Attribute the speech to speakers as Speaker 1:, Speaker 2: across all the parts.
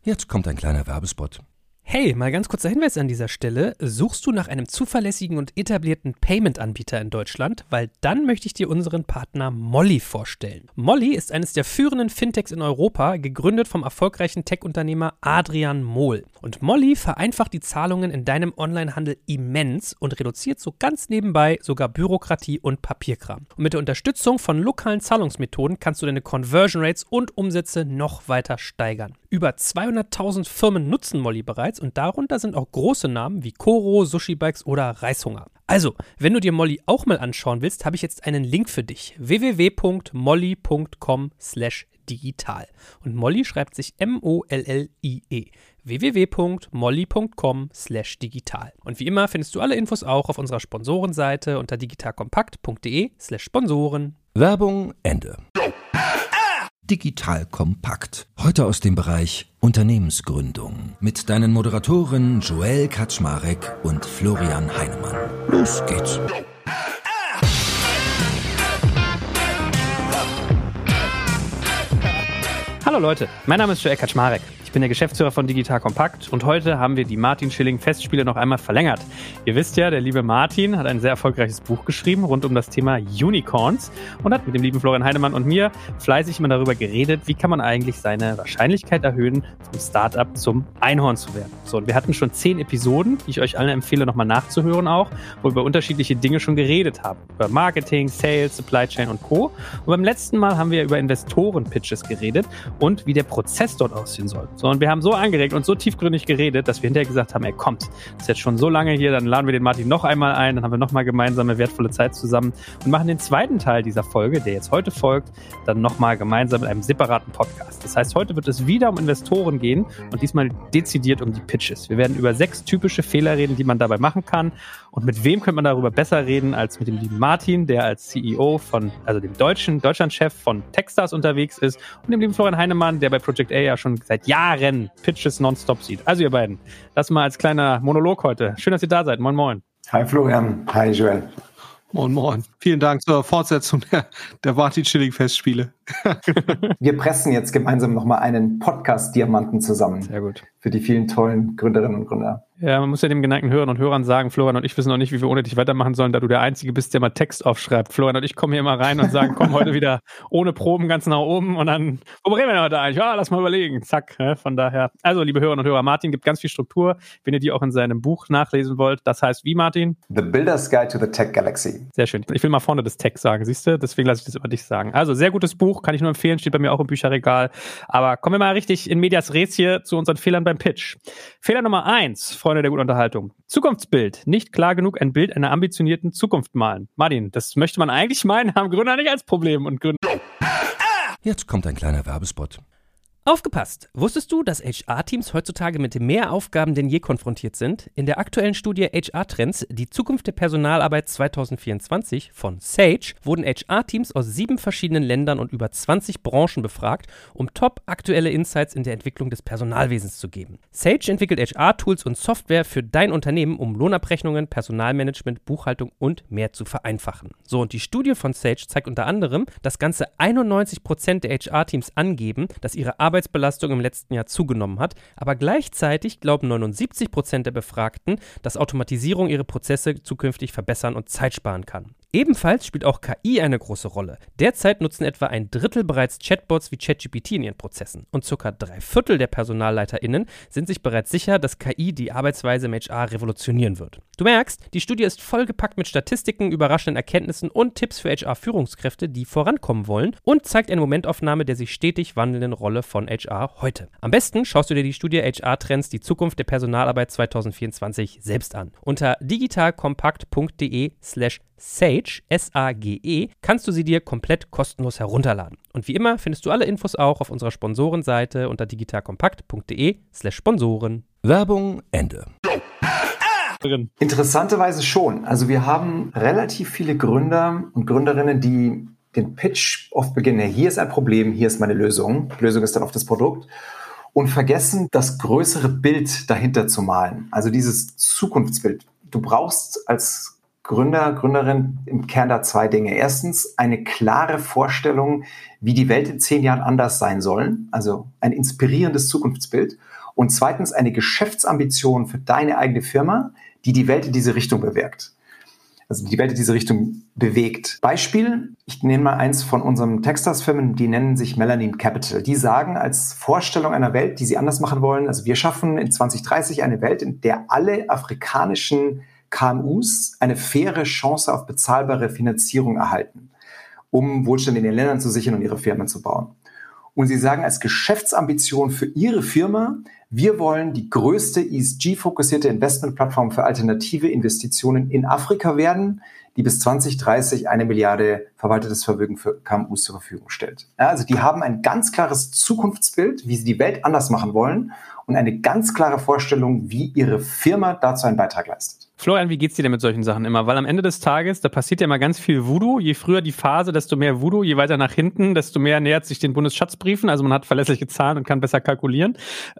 Speaker 1: Jetzt kommt ein kleiner Werbespot.
Speaker 2: Hey, mal ganz kurzer Hinweis an dieser Stelle. Suchst du nach einem zuverlässigen und etablierten Payment-Anbieter in Deutschland? Weil dann möchte ich dir unseren Partner Molly vorstellen. Molly ist eines der führenden Fintechs in Europa, gegründet vom erfolgreichen Tech-Unternehmer Adrian Mohl. Und Molly vereinfacht die Zahlungen in deinem Onlinehandel immens und reduziert so ganz nebenbei sogar Bürokratie und Papierkram. Und mit der Unterstützung von lokalen Zahlungsmethoden kannst du deine Conversion Rates und Umsätze noch weiter steigern. Über 200.000 Firmen nutzen Molly bereits und darunter sind auch große Namen wie Koro, Sushi Bikes oder Reishunger. Also, wenn du dir Molly auch mal anschauen willst, habe ich jetzt einen Link für dich. www.molly.com/digital. Und Molly schreibt sich M-O-L-L-I-E. www.molly.com/digital. Und wie immer findest du alle Infos auch auf unserer Sponsorenseite unter digitalkompakt.de/Sponsoren.
Speaker 1: Werbung Ende. Digital Kompakt. Heute aus dem Bereich Unternehmensgründung. Mit deinen Moderatoren Joel Kaczmarek und Florian Heinemann. Los geht's.
Speaker 2: Hallo Leute, mein Name ist Joel Kaczmarek. Ich bin der Geschäftsführer von Digital Kompakt und heute haben wir die Martin Schilling Festspiele noch einmal verlängert. Ihr wisst ja, der liebe Martin hat ein sehr erfolgreiches Buch geschrieben rund um das Thema Unicorns und hat mit dem lieben Florian Heinemann und mir fleißig immer darüber geredet, wie kann man eigentlich seine Wahrscheinlichkeit erhöhen, vom Startup zum Einhorn zu werden. So, und wir hatten schon 10 Episoden, die ich euch allen empfehle, nochmal nachzuhören auch, wo wir über unterschiedliche Dinge schon geredet haben. Über Marketing, Sales, Supply Chain und Co. Und beim letzten Mal haben wir über Investoren-Pitches geredet und wie der Prozess dort aussehen soll. So, und wir haben so angeregt und so tiefgründig geredet, dass wir hinterher gesagt haben, kommt, das ist jetzt schon so lange hier, dann laden wir den Martin noch einmal ein, dann haben wir nochmal gemeinsame wertvolle Zeit zusammen und machen den zweiten Teil dieser Folge, der jetzt heute folgt, dann nochmal gemeinsam mit einem separaten Podcast. Das heißt, heute wird es wieder um Investoren gehen und diesmal dezidiert um die Pitches. Wir werden über 6 typische Fehler reden, die man dabei machen kann. Und mit wem könnte man darüber besser reden als mit dem lieben Martin, der als CEO also dem Deutschlandchef von Techstars unterwegs ist und dem lieben Florian Heinemann, der bei Project A ja schon seit Jahren Pitches nonstop sieht. Also ihr beiden, das mal als kleiner Monolog heute. Schön, dass ihr da seid. Moin, moin.
Speaker 3: Hi Florian, hi Joel.
Speaker 4: Moin, moin. Vielen Dank zur Fortsetzung der Martin Schilling Festspiele.
Speaker 3: Wir pressen jetzt gemeinsam nochmal einen Podcast-Diamanten zusammen.
Speaker 2: Sehr gut.
Speaker 3: Für die vielen tollen Gründerinnen und Gründer.
Speaker 2: Ja, man muss ja dem geneigten Hörern und Hörern sagen, Florian und ich wissen noch nicht, wie wir ohne dich weitermachen sollen, da du der Einzige bist, der mal Text aufschreibt. Florian und ich kommen hier immer rein und sagen, komm heute wieder ohne Proben ganz nach oben und dann, wo reden wir denn heute eigentlich? Ja, lass mal überlegen. Zack, von daher. Also, liebe Hörerinnen und Hörer, Martin gibt ganz viel Struktur, wenn ihr die auch in seinem Buch nachlesen wollt. Das heißt wie, Martin?
Speaker 3: The Builder's Guide to the Tech Galaxy.
Speaker 2: Sehr schön. Ich will mal vorne das Tech sagen, siehst du? Deswegen lasse ich das über dich sagen. Also, sehr gutes Buch, kann ich nur empfehlen, steht bei mir auch im Bücherregal. Aber kommen wir mal richtig in medias res hier zu unseren Fehlern beim Pitch. Fehler Nummer 1, Freunde der guten Unterhaltung. Zukunftsbild. Nicht klar genug ein Bild einer ambitionierten Zukunft malen. Martin, das möchte man eigentlich meinen, haben Gründer nicht als Problem und Gründer.
Speaker 1: Jetzt kommt ein kleiner Werbespot.
Speaker 2: Aufgepasst! Wusstest du, dass HR-Teams heutzutage mit mehr Aufgaben denn je konfrontiert sind? In der aktuellen Studie HR-Trends, die Zukunft der Personalarbeit 2024 von Sage, wurden HR-Teams aus 7 verschiedenen Ländern und über 20 Branchen befragt, um top-aktuelle Insights in der Entwicklung des Personalwesens zu geben. Sage entwickelt HR-Tools und Software für dein Unternehmen, um Lohnabrechnungen, Personalmanagement, Buchhaltung und mehr zu vereinfachen. So, und die Studie von Sage zeigt unter anderem, dass ganze 91% der HR-Teams angeben, dass ihre Arbeitsbelastung im letzten Jahr zugenommen hat, aber gleichzeitig glauben 79% der Befragten, dass Automatisierung ihre Prozesse zukünftig verbessern und Zeit sparen kann. Ebenfalls spielt auch KI eine große Rolle. Derzeit nutzen etwa ein Drittel bereits Chatbots wie ChatGPT in ihren Prozessen und ca. 3/4 der PersonalleiterInnen sind sich bereits sicher, dass KI die Arbeitsweise im HR revolutionieren wird. Du merkst, die Studie ist vollgepackt mit Statistiken, überraschenden Erkenntnissen und Tipps für HR-Führungskräfte, die vorankommen wollen und zeigt eine Momentaufnahme der sich stetig wandelnden Rolle von HR heute. Am besten schaust du dir die Studie HR-Trends, die Zukunft der Personalarbeit 2024 selbst an. Unter digitalkompakt.de/Sage, S-A-G-E, kannst du sie dir komplett kostenlos herunterladen. Und wie immer findest du alle Infos auch auf unserer Sponsorenseite unter digitalkompakt.de/Sponsoren.
Speaker 1: Werbung Ende.
Speaker 3: Interessanterweise schon. Also wir haben relativ viele Gründer und Gründerinnen, die den Pitch oft beginnen, hier ist ein Problem, hier ist meine Lösung. Die Lösung ist dann oft das Produkt. Und vergessen, das größere Bild dahinter zu malen. Also dieses Zukunftsbild. Du brauchst als Gründer, Gründerin im Kern da 2 Dinge. Erstens eine klare Vorstellung, wie die Welt in 10 Jahren anders sein soll, also ein inspirierendes Zukunftsbild. Und zweitens eine Geschäftsambition für deine eigene Firma, die Welt in diese Richtung bewirkt. Also die Welt in diese Richtung bewegt. Beispiel, ich nenne mal eins von unseren Techstars-Firmen, die nennen sich Melanin Capital. Die sagen als Vorstellung einer Welt, die sie anders machen wollen, also wir schaffen in 2030 eine Welt, in der alle afrikanischen KMUs eine faire Chance auf bezahlbare Finanzierung erhalten, um Wohlstand in den Ländern zu sichern und ihre Firmen zu bauen. Und sie sagen als Geschäftsambition für ihre Firma, wir wollen die größte ESG-fokussierte Investmentplattform für alternative Investitionen in Afrika werden, die bis 2030 1 Milliarde verwaltetes Vermögen für KMUs zur Verfügung stellt. Ja, also die haben ein ganz klares Zukunftsbild, wie sie die Welt anders machen wollen und eine ganz klare Vorstellung, wie ihre Firma dazu einen Beitrag leistet.
Speaker 2: Florian, wie geht's dir denn mit solchen Sachen immer? Weil am Ende des Tages, da passiert ja immer ganz viel Voodoo. Je früher die Phase, desto mehr Voodoo. Je weiter nach hinten, desto mehr nähert sich den Bundesschatzbriefen. Also man hat verlässliche Zahlen und kann besser kalkulieren.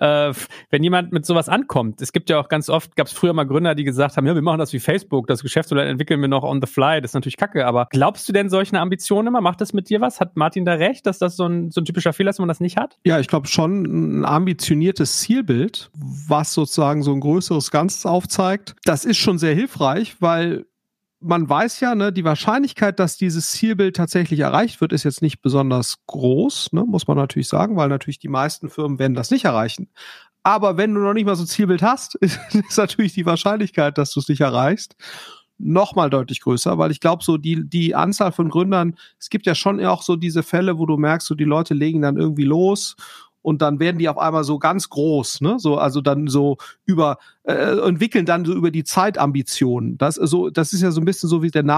Speaker 2: Wenn jemand mit sowas ankommt, es gibt ja auch ganz oft, gab es früher mal Gründer, die gesagt haben, ja, wir machen das wie Facebook, das Geschäftsmodell entwickeln wir noch on the fly. Das ist natürlich kacke, aber glaubst du denn solchen Ambitionen immer? Macht das mit dir was? Hat Martin da recht, dass das so ein typischer Fehler ist, wenn man das nicht hat?
Speaker 4: Ja, ich glaube schon ein ambitioniertes Zielbild, was sozusagen so ein größeres Ganzes aufzeigt. Das ist schon sehr hilfreich, weil man weiß ja, ne, die Wahrscheinlichkeit, dass dieses Zielbild tatsächlich erreicht wird, ist jetzt nicht besonders groß, ne, muss man natürlich sagen, weil natürlich die meisten Firmen werden das nicht erreichen. Aber wenn du noch nicht mal so ein Zielbild hast, ist natürlich die Wahrscheinlichkeit, dass du es nicht erreichst, nochmal deutlich größer, weil ich glaube, so die Anzahl von Gründern, es gibt ja schon auch so diese Fälle, wo du merkst, so die Leute legen dann irgendwie los und dann werden die auf einmal so ganz groß, ne? So, also dann so entwickeln dann so über die Zeit Ambitionen. Das ist ja so ein bisschen so wie der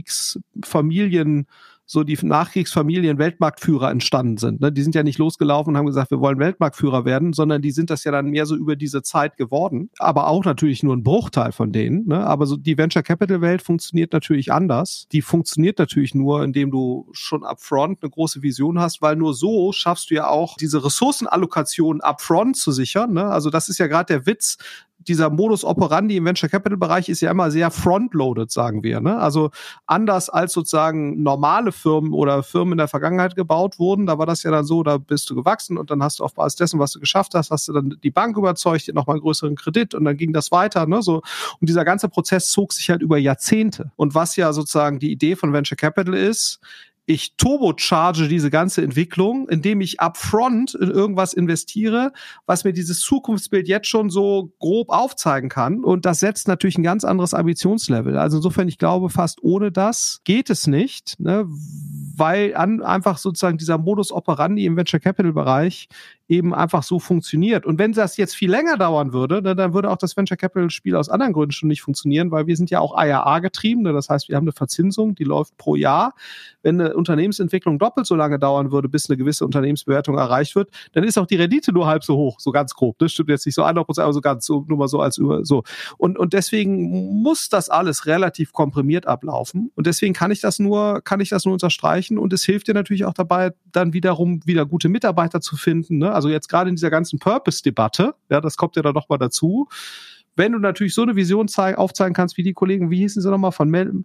Speaker 4: die Nachkriegsfamilien Weltmarktführer entstanden sind. Ne? Die sind ja nicht losgelaufen und haben gesagt, wir wollen Weltmarktführer werden, sondern die sind das ja dann mehr so über diese Zeit geworden. Aber auch natürlich nur ein Bruchteil von denen. Ne? Aber so die Venture Capital Welt funktioniert natürlich anders. Die funktioniert natürlich nur, indem du schon upfront eine große Vision hast, weil nur so schaffst du ja auch diese Ressourcenallokation upfront zu sichern. Ne? Also das ist ja gerade der Witz. Dieser Modus operandi im Venture Capital Bereich ist ja immer sehr frontloaded, sagen wir. Ne? Also anders als sozusagen normale Firmen oder Firmen in der Vergangenheit gebaut wurden, da war das ja dann so, da bist du gewachsen und dann hast du auf Basis dessen, was du geschafft hast, hast du dann die Bank überzeugt, dir nochmal einen größeren Kredit und dann ging das weiter. Ne? So. Und dieser ganze Prozess zog sich halt über Jahrzehnte. Und was ja sozusagen die Idee von Venture Capital ist, ich turbocharge diese ganze Entwicklung, indem ich upfront in irgendwas investiere, was mir dieses Zukunftsbild jetzt schon so grob aufzeigen kann. Und das setzt natürlich ein ganz anderes Ambitionslevel. Also insofern, ich glaube, fast ohne das geht es nicht, ne? Weil einfach sozusagen dieser Modus operandi im Venture Capital Bereich eben einfach so funktioniert. Und wenn das jetzt viel länger dauern würde, dann würde auch das Venture Capital Spiel aus anderen Gründen schon nicht funktionieren, weil wir sind ja auch IRA getrieben. Das heißt, wir haben eine Verzinsung, die läuft pro Jahr. Wenn eine Unternehmensentwicklung doppelt so lange dauern würde, bis eine gewisse Unternehmensbewertung erreicht wird, dann ist auch die Rendite nur halb so hoch, so ganz grob. Das stimmt jetzt nicht so 100%, aber so ganz so, nur mal so als über so. Und deswegen muss das alles relativ komprimiert ablaufen. Und deswegen kann ich das nur unterstreichen. Und es hilft dir natürlich auch dabei, dann wiederum wieder gute Mitarbeiter zu finden. Ne? Also jetzt gerade in dieser ganzen Purpose-Debatte, ja, das kommt ja dann nochmal dazu. Wenn du natürlich so eine Vision aufzeigen kannst, wie die Kollegen, wie hießen sie nochmal, von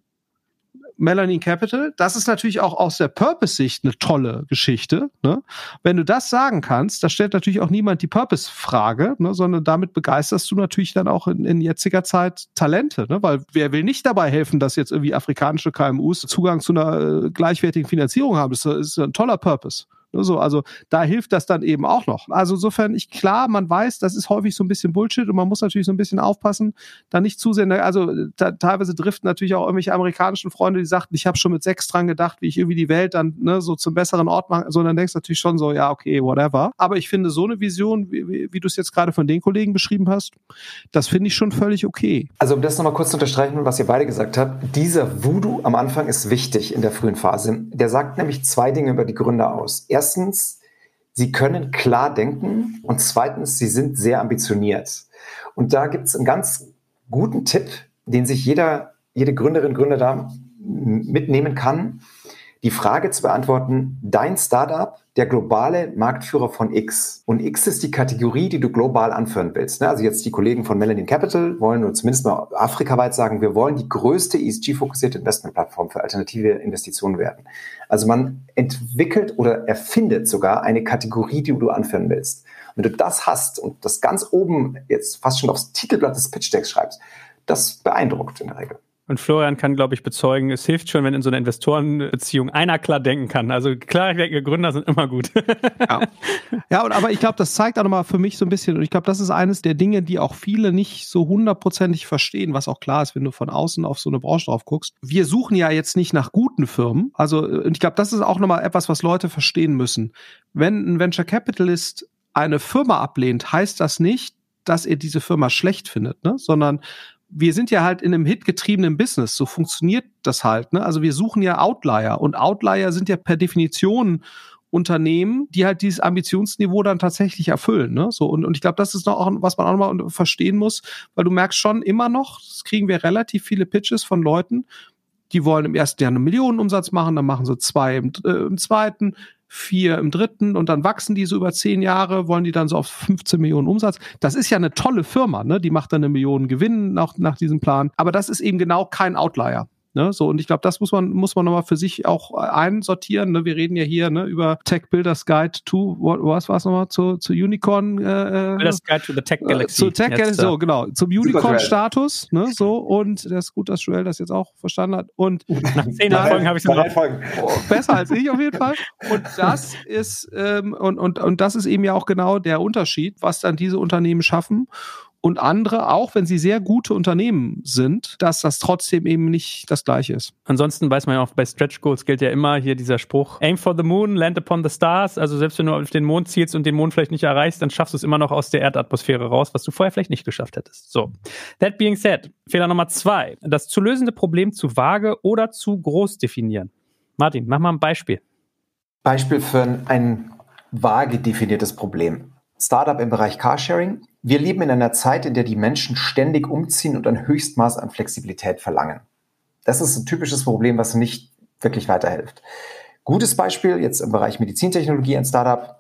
Speaker 4: Melanin Capital, das ist natürlich auch aus der Purpose-Sicht eine tolle Geschichte. Ne? Wenn du das sagen kannst, da stellt natürlich auch niemand die Purpose-Frage, ne? Sondern damit begeisterst du natürlich dann auch in jetziger Zeit Talente, ne? Weil wer will nicht dabei helfen, dass jetzt irgendwie afrikanische KMUs Zugang zu einer gleichwertigen Finanzierung haben? Das ist ein toller Purpose. So, also da hilft das dann eben auch noch. Also insofern, klar, man weiß, das ist häufig so ein bisschen Bullshit und man muss natürlich so ein bisschen aufpassen, da nicht zu sehr, also teilweise driften natürlich auch irgendwelche amerikanischen Freunde, die sagten, ich habe schon mit 6 dran gedacht, wie ich irgendwie die Welt dann so zum besseren Ort mache, so, dann denkst du natürlich schon so, ja, okay, whatever. Aber ich finde so eine Vision, wie du es jetzt gerade von den Kollegen beschrieben hast, das finde ich schon völlig okay.
Speaker 3: Also um das nochmal kurz zu unterstreichen, was ihr beide gesagt habt, dieser Voodoo am Anfang ist wichtig in der frühen Phase. Der sagt nämlich 2 Dinge über die Gründer aus. Erstens, sie können klar denken und zweitens, sie sind sehr ambitioniert. Und da gibt es einen ganz guten Tipp, den sich jede Gründerin, Gründer da mitnehmen kann, die Frage zu beantworten, dein Startup, der globale Marktführer von X. Und X ist die Kategorie, die du global anführen willst. Also jetzt die Kollegen von Melanin Capital wollen, oder zumindest mal afrikaweit sagen, wir wollen die größte ESG-fokussierte Investmentplattform für alternative Investitionen werden. Also man entwickelt oder erfindet sogar eine Kategorie, die du anführen willst. Wenn du das hast und das ganz oben jetzt fast schon aufs Titelblatt des Pitch-Decks schreibst, das beeindruckt in der Regel.
Speaker 2: Und Florian kann, glaube ich, bezeugen, es hilft schon, wenn in so einer Investorenbeziehung einer klar denken kann. Also klar denkende Gründer sind immer gut.
Speaker 4: Aber ich glaube, das zeigt auch nochmal für mich so ein bisschen, und ich glaube, das ist eines der Dinge, die auch viele nicht so hundertprozentig verstehen, was auch klar ist, wenn du von außen auf so eine Branche drauf guckst. Wir suchen ja jetzt nicht nach guten Firmen. Also, und ich glaube, das ist auch nochmal etwas, was Leute verstehen müssen. Wenn ein Venture Capitalist eine Firma ablehnt, heißt das nicht, dass er diese Firma schlecht findet, ne? Sondern wir sind ja halt in einem hitgetriebenen Business, so funktioniert das halt, ne? Also wir suchen ja Outlier und Outlier sind ja per Definition Unternehmen, die halt dieses Ambitionsniveau dann tatsächlich erfüllen, ne? So, und ich glaube, das ist noch auch, was man auch nochmal verstehen muss, weil du merkst schon immer noch, das kriegen wir relativ viele Pitches von Leuten, die wollen im ersten Jahr 1 Million Umsatz machen, dann machen sie 2 im zweiten, 4 im dritten und dann wachsen die so über 10 Jahre, wollen die dann so auf 15 Millionen Umsatz. Das ist ja eine tolle Firma, ne? Die macht dann 1 Million Gewinn nach diesem Plan. Aber das ist eben genau kein Outlier. Ne, so, und ich glaube, das muss man nochmal für sich auch einsortieren. Ne? Wir reden ja hier, ne, über Tech Builders Guide to, was war es nochmal, zu Unicorn?
Speaker 2: Builders Guide to the Tech Galaxy.
Speaker 4: Zu Tech Galaxy, so, genau, zum Unicorn-Status, ne, so, und das ist gut, dass Joel das jetzt auch verstanden hat. Und
Speaker 2: nach 10 Folgen habe ich es noch.
Speaker 4: Besser als ich auf jeden Fall. Und das ist, und das ist eben ja auch genau der Unterschied, was dann diese Unternehmen schaffen. Und andere, auch wenn sie sehr gute Unternehmen sind, dass das trotzdem eben nicht das Gleiche ist.
Speaker 2: Ansonsten weiß man ja auch, bei Stretch Goals gilt ja immer hier dieser Spruch, aim for the moon, land upon the stars. Also selbst wenn du auf den Mond zielst und den Mond vielleicht nicht erreichst, dann schaffst du es immer noch aus der Erdatmosphäre raus, was du vorher vielleicht nicht geschafft hättest. So, that being said, Fehler Nummer 2, das zu lösende Problem zu vage oder zu groß definieren. Martin, mach mal ein Beispiel.
Speaker 3: Beispiel für ein vage definiertes Problem. Startup im Bereich Carsharing. Wir leben in einer Zeit, in der die Menschen ständig umziehen und ein Höchstmaß an Flexibilität verlangen. Das ist ein typisches Problem, was nicht wirklich weiterhilft. Gutes Beispiel jetzt im Bereich Medizintechnologie, ein Startup.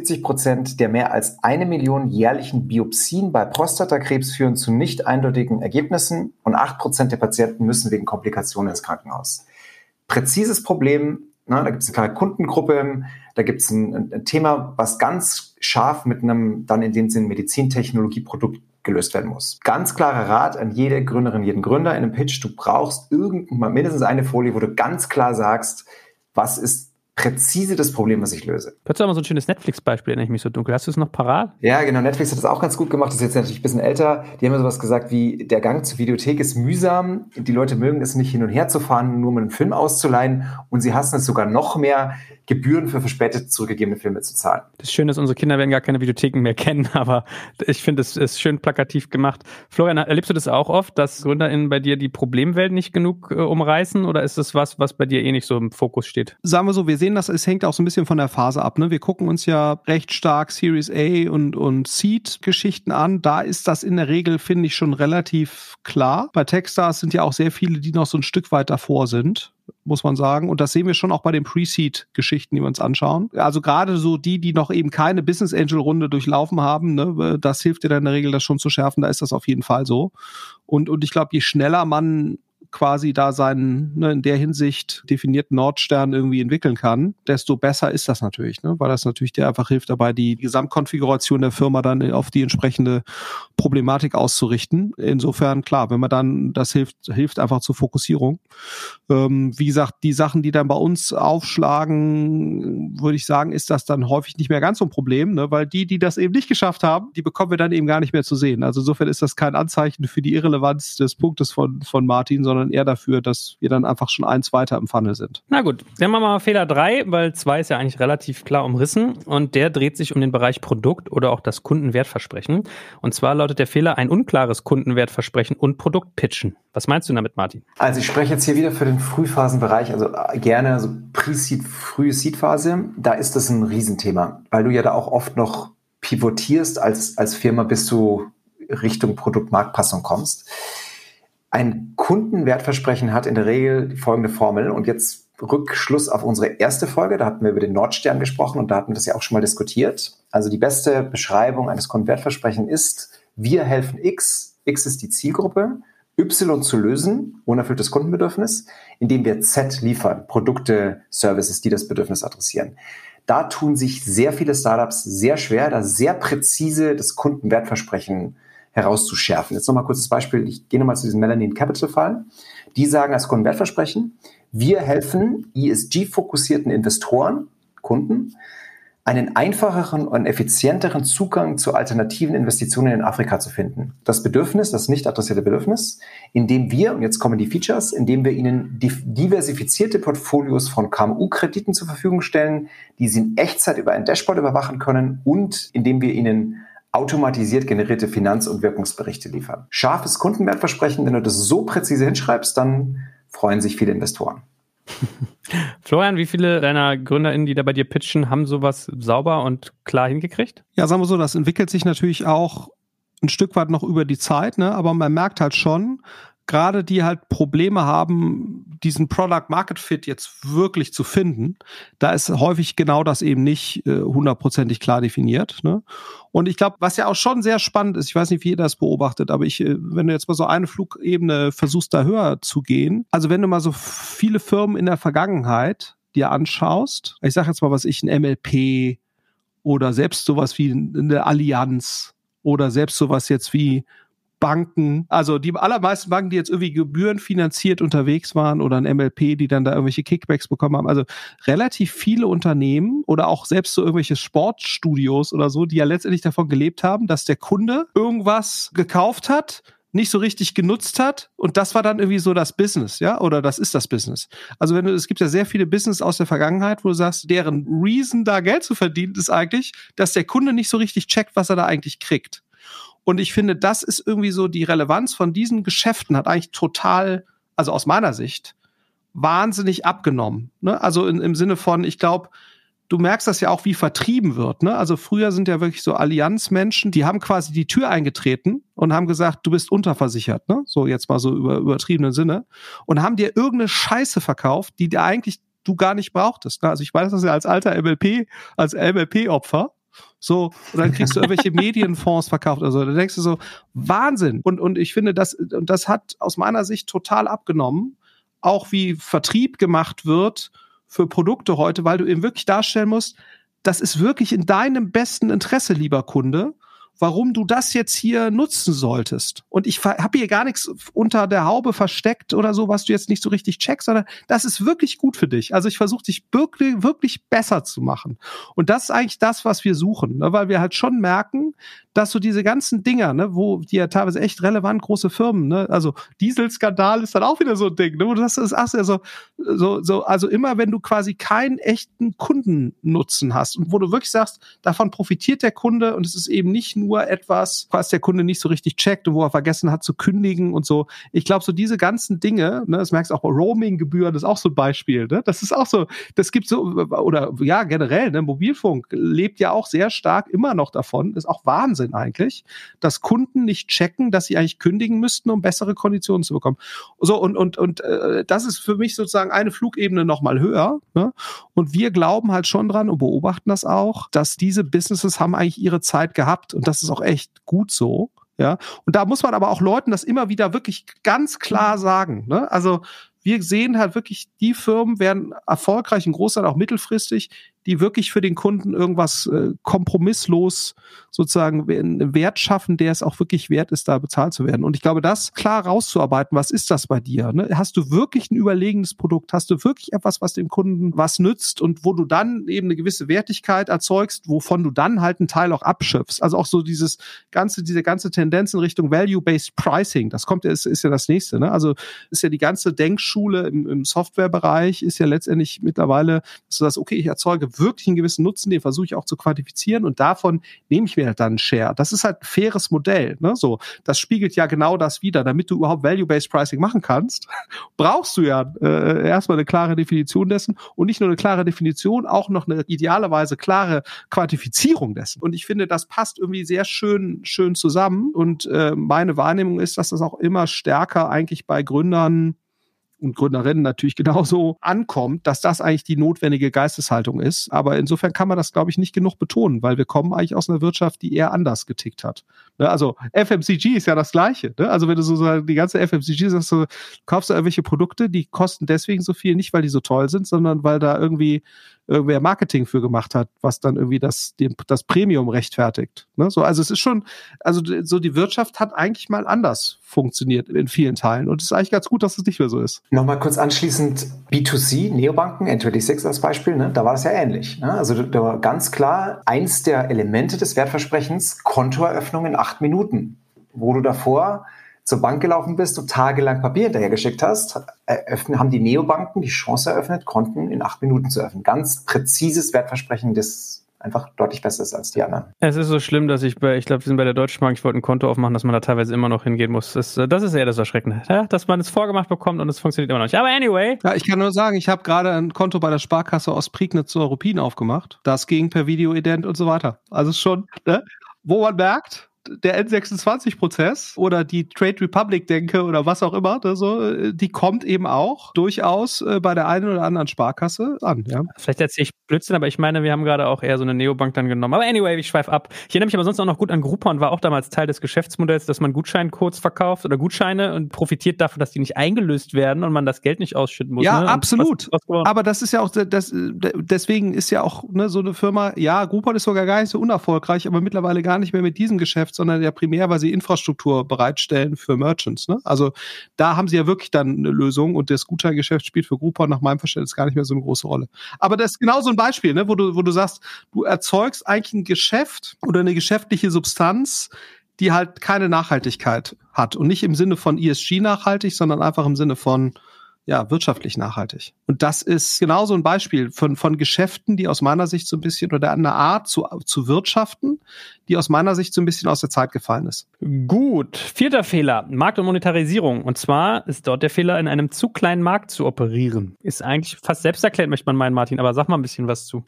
Speaker 3: 75% der mehr als 1 Million jährlichen Biopsien bei Prostatakrebs führen zu nicht eindeutigen Ergebnissen und 8% der Patienten müssen wegen Komplikationen ins Krankenhaus. Präzises Problem. Da gibt es eine klare Kundengruppe, da gibt es ein Thema, was ganz scharf mit einem dann in dem Sinne Medizintechnologieprodukt gelöst werden muss. Ganz klarer Rat an jede Gründerin, jeden Gründer in einem Pitch, du brauchst mindestens eine Folie, wo du ganz klar sagst, was ist präzise das Problem, was ich löse.
Speaker 2: Plötzlich auch mal so ein schönes Netflix-Beispiel, erinnere ich mich so dunkel. Hast du es noch parat?
Speaker 3: Ja, genau. Netflix hat das auch ganz gut gemacht. Das ist jetzt natürlich ein bisschen älter. Die haben ja sowas gesagt wie, der Gang zur Videothek ist mühsam. Die Leute mögen es nicht, hin und her zu fahren, nur um einen Film auszuleihen. Und sie hassen es sogar noch mehr, Gebühren für verspätet zurückgegebene Filme zu zahlen.
Speaker 2: Das Schöne ist, unsere Kinder werden gar keine Videotheken mehr kennen, aber ich finde, es ist schön plakativ gemacht. Florian, erlebst du das auch oft, dass GründerInnen bei dir die Problemwelt nicht genug umreißen? Oder ist das was bei dir eh nicht so im Fokus steht?
Speaker 4: Sagen wir so, wir sehen das, es hängt auch so ein bisschen von der Phase ab. Ne? Wir gucken uns ja recht stark Series A und Seed-Geschichten an. Da ist das in der Regel, finde ich, schon relativ klar. Bei Techstars sind ja auch sehr viele, die noch so ein Stück weit davor sind, muss man sagen. Und das sehen wir schon auch bei den Pre-Seed-Geschichten, die wir uns anschauen. Also gerade so die noch eben keine Business-Angel-Runde durchlaufen haben, ne, das hilft dir dann in der Regel, das schon zu schärfen. Da ist das auf jeden Fall so. Und ich glaube, je schneller man quasi da seinen, ne, in der Hinsicht definierten Nordstern irgendwie entwickeln kann, desto besser ist das natürlich, ne? Weil das natürlich dir einfach hilft dabei, die Gesamtkonfiguration der Firma dann auf die entsprechende Problematik auszurichten. Insofern, klar, wenn man dann, das hilft einfach zur Fokussierung. Wie gesagt, die Sachen, die dann bei uns aufschlagen, würde ich sagen, ist das dann häufig nicht mehr ganz so ein Problem, ne? Weil die das eben nicht geschafft haben, die bekommen wir dann eben gar nicht mehr zu sehen. Also insofern ist das kein Anzeichen für die Irrelevanz des Punktes von Martin, sondern eher dafür, dass wir dann einfach schon eins weiter im Funnel sind.
Speaker 2: Na gut, dann machen wir mal Fehler 3, weil 2 ist ja eigentlich relativ klar umrissen und der dreht sich um den Bereich Produkt oder auch das Kundenwertversprechen. Und zwar lautet der Fehler, ein unklares Kundenwertversprechen und Produkt pitchen. Was meinst du damit, Martin?
Speaker 3: Also ich spreche jetzt hier wieder für den Frühphasenbereich, also gerne so Pre-Seed, frühe Seed-Phase. Da ist das ein Riesenthema, weil du ja da auch oft noch pivotierst als Firma, bis du Richtung Produkt-Marktpassung kommst. Ein Kundenwertversprechen hat in der Regel die folgende Formel und jetzt Rückschluss auf unsere erste Folge. Da hatten wir über den Nordstern gesprochen und da hatten wir das ja auch schon mal diskutiert. Also die beste Beschreibung eines Kundenwertversprechens ist, wir helfen X, X ist die Zielgruppe, Y zu lösen, unerfülltes Kundenbedürfnis, indem wir Z liefern, Produkte, Services, die das Bedürfnis adressieren. Da tun sich sehr viele Startups sehr schwer, da sehr präzise das Kundenwertversprechen herauszuschärfen. Jetzt nochmal kurzes Beispiel. Ich gehe nochmal zu diesem Melanin Capital Fall. Die sagen als Kundenwertversprechen, wir helfen ESG-fokussierten Investoren, Kunden, einen einfacheren und effizienteren Zugang zu alternativen Investitionen in Afrika zu finden. Das Bedürfnis, das nicht adressierte Bedürfnis, indem wir, und jetzt kommen die Features, indem wir ihnen diversifizierte Portfolios von KMU-Krediten zur Verfügung stellen, die sie in Echtzeit über ein Dashboard überwachen können und indem wir ihnen automatisiert generierte Finanz- und Wirkungsberichte liefern. Scharfes Kundenwertversprechen, wenn du das so präzise hinschreibst, dann freuen sich viele Investoren.
Speaker 2: Florian, wie viele deiner GründerInnen, die da bei dir pitchen, haben sowas sauber und klar hingekriegt?
Speaker 4: Ja, sagen wir so, das entwickelt sich natürlich auch ein Stück weit noch über die Zeit, ne? Aber man merkt halt schon, gerade die halt Probleme haben, diesen Product-Market-Fit jetzt wirklich zu finden, da ist häufig genau das eben nicht 100%ig klar definiert. Ne? Und ich glaube, was ja auch schon sehr spannend ist, ich weiß nicht, wie ihr das beobachtet, aber wenn du jetzt mal so eine Flugebene versuchst, da höher zu gehen, also wenn du mal so viele Firmen in der Vergangenheit dir anschaust, ich sage jetzt mal, ein MLP oder selbst sowas wie eine Allianz oder selbst sowas jetzt wie Banken, also die allermeisten Banken, die jetzt irgendwie gebührenfinanziert unterwegs waren oder ein MLP, die dann da irgendwelche Kickbacks bekommen haben, also relativ viele Unternehmen oder auch selbst so irgendwelche Sportstudios oder so, die ja letztendlich davon gelebt haben, dass der Kunde irgendwas gekauft hat, nicht so richtig genutzt hat und das war dann irgendwie so das Business, ja, oder das ist das Business. Also es gibt ja sehr viele Business aus der Vergangenheit, wo du sagst, deren Reason da Geld zu verdienen ist eigentlich, dass der Kunde nicht so richtig checkt, was er da eigentlich kriegt. Und ich finde, das ist irgendwie so, die Relevanz von diesen Geschäften hat eigentlich total, also aus meiner Sicht, wahnsinnig abgenommen. Ne? Also im Sinne von, ich glaube, du merkst das ja auch, wie vertrieben wird. Ne? Also früher sind ja wirklich so Allianzmenschen, die haben quasi die Tür eingetreten und haben gesagt, du bist unterversichert. Ne? So jetzt mal so übertriebenen Sinne. Und haben dir irgendeine Scheiße verkauft, die dir eigentlich du gar nicht brauchtest. Ne? Also ich weiß das ja als alter als MLP-Opfer. So, und dann kriegst du irgendwelche Medienfonds verkauft. Also da denkst du so, Wahnsinn. Und ich finde, das hat aus meiner Sicht total abgenommen, auch wie Vertrieb gemacht wird für Produkte heute, weil du eben wirklich darstellen musst, das ist wirklich in deinem besten Interesse, lieber Kunde, warum du das jetzt hier nutzen solltest. Und ich habe hier gar nichts unter der Haube versteckt oder so, was du jetzt nicht so richtig checkst, sondern das ist wirklich gut für dich. Also ich versuche dich wirklich, wirklich besser zu machen. Und das ist eigentlich das, was wir suchen, ne? Weil wir halt schon merken, dass so diese ganzen Dinger, ne, wo die ja teilweise echt relevant große Firmen, ne, also Dieselskandal ist dann auch wieder so ein Ding, ne, wo du das ist ja also immer wenn du quasi keinen echten Kundennutzen hast und wo du wirklich sagst, davon profitiert der Kunde und es ist eben nicht nur etwas, was der Kunde nicht so richtig checkt und wo er vergessen hat zu kündigen und so. Ich glaube, so diese ganzen Dinge, ne, das merkst du auch bei Roaming-Gebühren, das ist auch so ein Beispiel, ne, das ist auch so, das gibt so, oder ja, generell, ne, Mobilfunk lebt ja auch sehr stark immer noch davon, ist auch Wahnsinn eigentlich, dass Kunden nicht checken, dass sie eigentlich kündigen müssten, um bessere Konditionen zu bekommen. So, und das ist für mich sozusagen eine Flugebene nochmal höher, ne? Und wir glauben halt schon dran und beobachten das auch, dass diese Businesses haben eigentlich ihre Zeit gehabt und das ist auch echt gut so. Ja, und da muss man aber auch Leuten das immer wieder wirklich ganz klar sagen, ne? Also wir sehen halt wirklich, die Firmen werden erfolgreich, in Großteil auch mittelfristig, die wirklich für den Kunden irgendwas kompromisslos sozusagen einen Wert schaffen, der es auch wirklich wert ist, da bezahlt zu werden. Und ich glaube, das klar rauszuarbeiten, was ist das bei dir? Ne? Hast du wirklich ein überlegenes Produkt? Hast du wirklich etwas, was dem Kunden was nützt und wo du dann eben eine gewisse Wertigkeit erzeugst, wovon du dann halt einen Teil auch abschöpfst? Also auch so diese ganze Tendenz in Richtung Value-Based Pricing, das kommt, ist ja das nächste. Ne? Also ist ja die ganze Denkschule im Softwarebereich ist ja letztendlich mittlerweile, so dass, okay, ich erzeuge wirklich einen gewissen Nutzen, den versuche ich auch zu quantifizieren und davon nehme ich mir halt dann einen Share. Das ist halt ein faires Modell. Ne? So, das spiegelt ja genau das wider. Damit du überhaupt Value-Based Pricing machen kannst, brauchst du ja erstmal eine klare Definition dessen und nicht nur eine klare Definition, auch noch eine idealerweise klare Quantifizierung dessen. Und ich finde, das passt irgendwie sehr schön zusammen und meine Wahrnehmung ist, dass das auch immer stärker eigentlich bei Gründern und Gründerinnen natürlich genauso ankommt, dass das eigentlich die notwendige Geisteshaltung ist. Aber insofern kann man das, glaube ich, nicht genug betonen, weil wir kommen eigentlich aus einer Wirtschaft, die eher anders getickt hat. Also FMCG ist ja das Gleiche. Also wenn du sozusagen die ganze FMCG sagst, du kaufst da irgendwelche Produkte, die kosten deswegen so viel, nicht weil die so toll sind, sondern weil da irgendwie irgendwer Marketing für gemacht hat, was dann irgendwie das Premium rechtfertigt. Also es ist schon, also so die Wirtschaft hat eigentlich mal anders funktioniert in vielen Teilen und es ist eigentlich ganz gut, dass es nicht mehr so ist.
Speaker 3: Nochmal kurz anschließend B2C, Neobanken, N26 als Beispiel, da war das ja ähnlich. Also da war ganz klar eins der Elemente des Wertversprechens, Kontoeröffnung in 8 Minuten, wo du davor zur Bank gelaufen bist und tagelang Papier hinterhergeschickt hast, haben die Neobanken die Chance eröffnet, Konten in 8 Minuten zu öffnen. Ganz präzises Wertversprechen, das einfach deutlich besser ist als die anderen.
Speaker 2: Es ist so schlimm, dass ich glaube, wir sind bei der Deutschen Bank, ich wollte ein Konto aufmachen, dass man da teilweise immer noch hingehen muss. Das ist eher das Erschreckende, ja? Dass man es vorgemacht bekommt und es funktioniert immer noch nicht. Aber anyway.
Speaker 4: Ja, ich kann nur sagen, ich habe gerade ein Konto bei der Sparkasse Ostprignitz zu Europin aufgemacht. Das ging per Videoident und so weiter. Also schon, wo man merkt, der N26-Prozess oder die Trade Republic-Denke oder was auch immer, die kommt eben auch durchaus bei der einen oder anderen Sparkasse an. Ja.
Speaker 2: Vielleicht erzähle ich Blödsinn, aber ich meine, wir haben gerade auch eher so eine Neobank dann genommen. Aber anyway, ich schweife ab. Ich erinnere mich aber sonst auch noch gut an Groupon, war auch damals Teil des Geschäftsmodells, dass man Gutscheincodes verkauft oder Gutscheine und profitiert davon, dass die nicht eingelöst werden und man das Geld nicht ausschütten muss.
Speaker 4: Ja, absolut. Aber das ist ja auch, deswegen ist ja auch so eine Firma, ja, Groupon ist sogar gar nicht so unerfolgreich, aber mittlerweile gar nicht mehr mit diesem Geschäft, sondern ja primär, weil sie Infrastruktur bereitstellen für Merchants. Also da haben sie ja wirklich dann eine Lösung und das Gutscheingeschäft spielt für Groupon nach meinem Verständnis gar nicht mehr so eine große Rolle. Aber das ist genau so ein Beispiel, wo du sagst, du erzeugst eigentlich ein Geschäft oder eine geschäftliche Substanz, die halt keine Nachhaltigkeit hat und nicht im Sinne von ESG nachhaltig, sondern einfach im Sinne von wirtschaftlich nachhaltig. Und das ist genau so ein Beispiel von Geschäften, die aus meiner Sicht so ein bisschen oder einer Art zu wirtschaften, die aus meiner Sicht so ein bisschen aus der Zeit gefallen ist.
Speaker 2: Gut. 4. Fehler. Markt- und Monetarisierung. Und zwar ist dort der Fehler, in einem zu kleinen Markt zu operieren. Ist eigentlich fast selbsterklärend, möchte man meinen, Martin, aber sag mal ein bisschen was zu.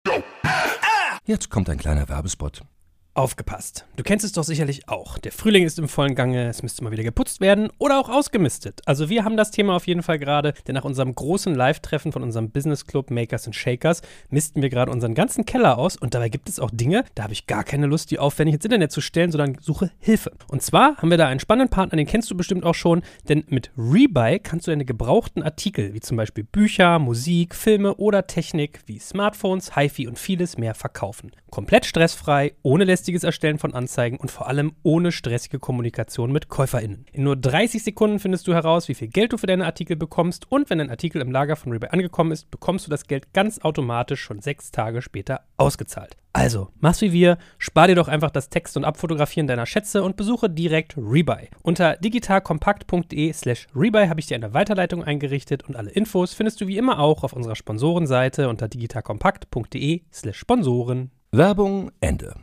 Speaker 1: Jetzt kommt ein kleiner Werbespot.
Speaker 5: Aufgepasst. Du kennst es doch sicherlich auch. Der Frühling ist im vollen Gange, es müsste mal wieder geputzt werden oder auch ausgemistet. Also wir haben das Thema auf jeden Fall gerade, denn nach unserem großen Live-Treffen von unserem Business Club Makers and Shakers misten wir gerade unseren ganzen Keller aus und dabei gibt es auch Dinge, da habe ich gar keine Lust, die aufwendig ins Internet zu stellen, sondern suche Hilfe. Und zwar haben wir da einen spannenden Partner, den kennst du bestimmt auch schon, denn mit Rebuy kannst du deine gebrauchten Artikel, wie zum Beispiel Bücher, Musik, Filme oder Technik wie Smartphones, HiFi und vieles mehr verkaufen. Komplett stressfrei, ohne lästiges Erstellen von Anzeigen und vor allem ohne stressige Kommunikation mit KäuferInnen. In nur 30 Sekunden findest du heraus, wie viel Geld du für deine Artikel bekommst und wenn dein Artikel im Lager von Rebuy angekommen ist, bekommst du das Geld ganz automatisch schon 6 Tage später ausgezahlt. Also, mach's wie wir, spar dir doch einfach das Text- und Abfotografieren deiner Schätze und besuche direkt Rebuy. Unter digitalkompakt.de/Rebuy habe ich dir eine Weiterleitung eingerichtet und alle Infos findest du wie immer auch auf unserer Sponsorenseite unter digitalkompakt.de/Sponsoren.
Speaker 1: Werbung Ende.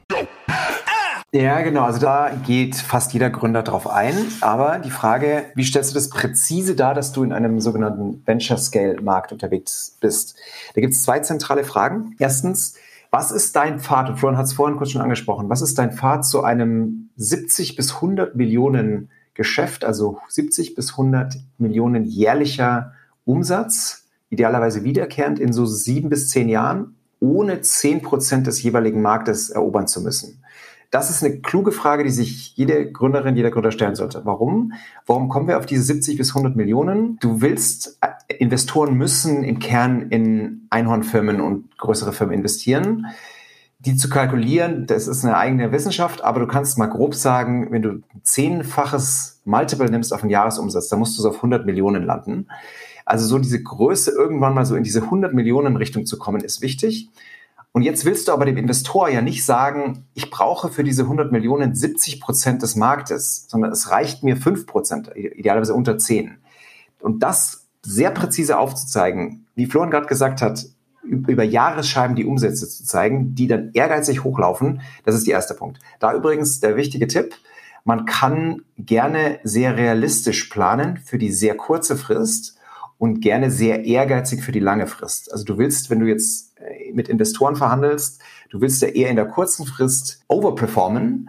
Speaker 3: Ja, genau. Also da geht fast jeder Gründer drauf ein. Aber die Frage, wie stellst du das präzise dar, dass du in einem sogenannten Venture-Scale-Markt unterwegs bist? Da gibt es 2 zentrale Fragen. Erstens, was ist dein Pfad? Und Florian hat es vorhin kurz schon angesprochen. Was ist dein Pfad zu einem 70 bis 100 Millionen Geschäft, also 70 bis 100 Millionen jährlicher Umsatz, idealerweise wiederkehrend in so 7 bis 10 Jahren, ohne 10% des jeweiligen Marktes erobern zu müssen? Das ist eine kluge Frage, die sich jede Gründerin, jeder Gründer stellen sollte. Warum? Warum kommen wir auf diese 70 bis 100 Millionen? Du willst, Investoren müssen im Kern in Einhornfirmen und größere Firmen investieren. Die zu kalkulieren, das ist eine eigene Wissenschaft, aber du kannst mal grob sagen, wenn du ein 10-faches Multiple nimmst auf den Jahresumsatz, dann musst du so auf 100 Millionen landen. Also so diese Größe, irgendwann mal so in diese 100 Millionen Richtung zu kommen, ist wichtig. Und jetzt willst du aber dem Investor ja nicht sagen, ich brauche für diese 100 Millionen 70% des Marktes, sondern es reicht mir 5%, idealerweise unter 10%. Und das sehr präzise aufzuzeigen, wie Florian gerade gesagt hat, über Jahresscheiben die Umsätze zu zeigen, die dann ehrgeizig hochlaufen, das ist der erste Punkt. Da übrigens der wichtige Tipp, man kann gerne sehr realistisch planen für die sehr kurze Frist und gerne sehr ehrgeizig für die lange Frist. Also du willst, wenn du jetzt mit Investoren verhandelst, du willst ja eher in der kurzen Frist overperformen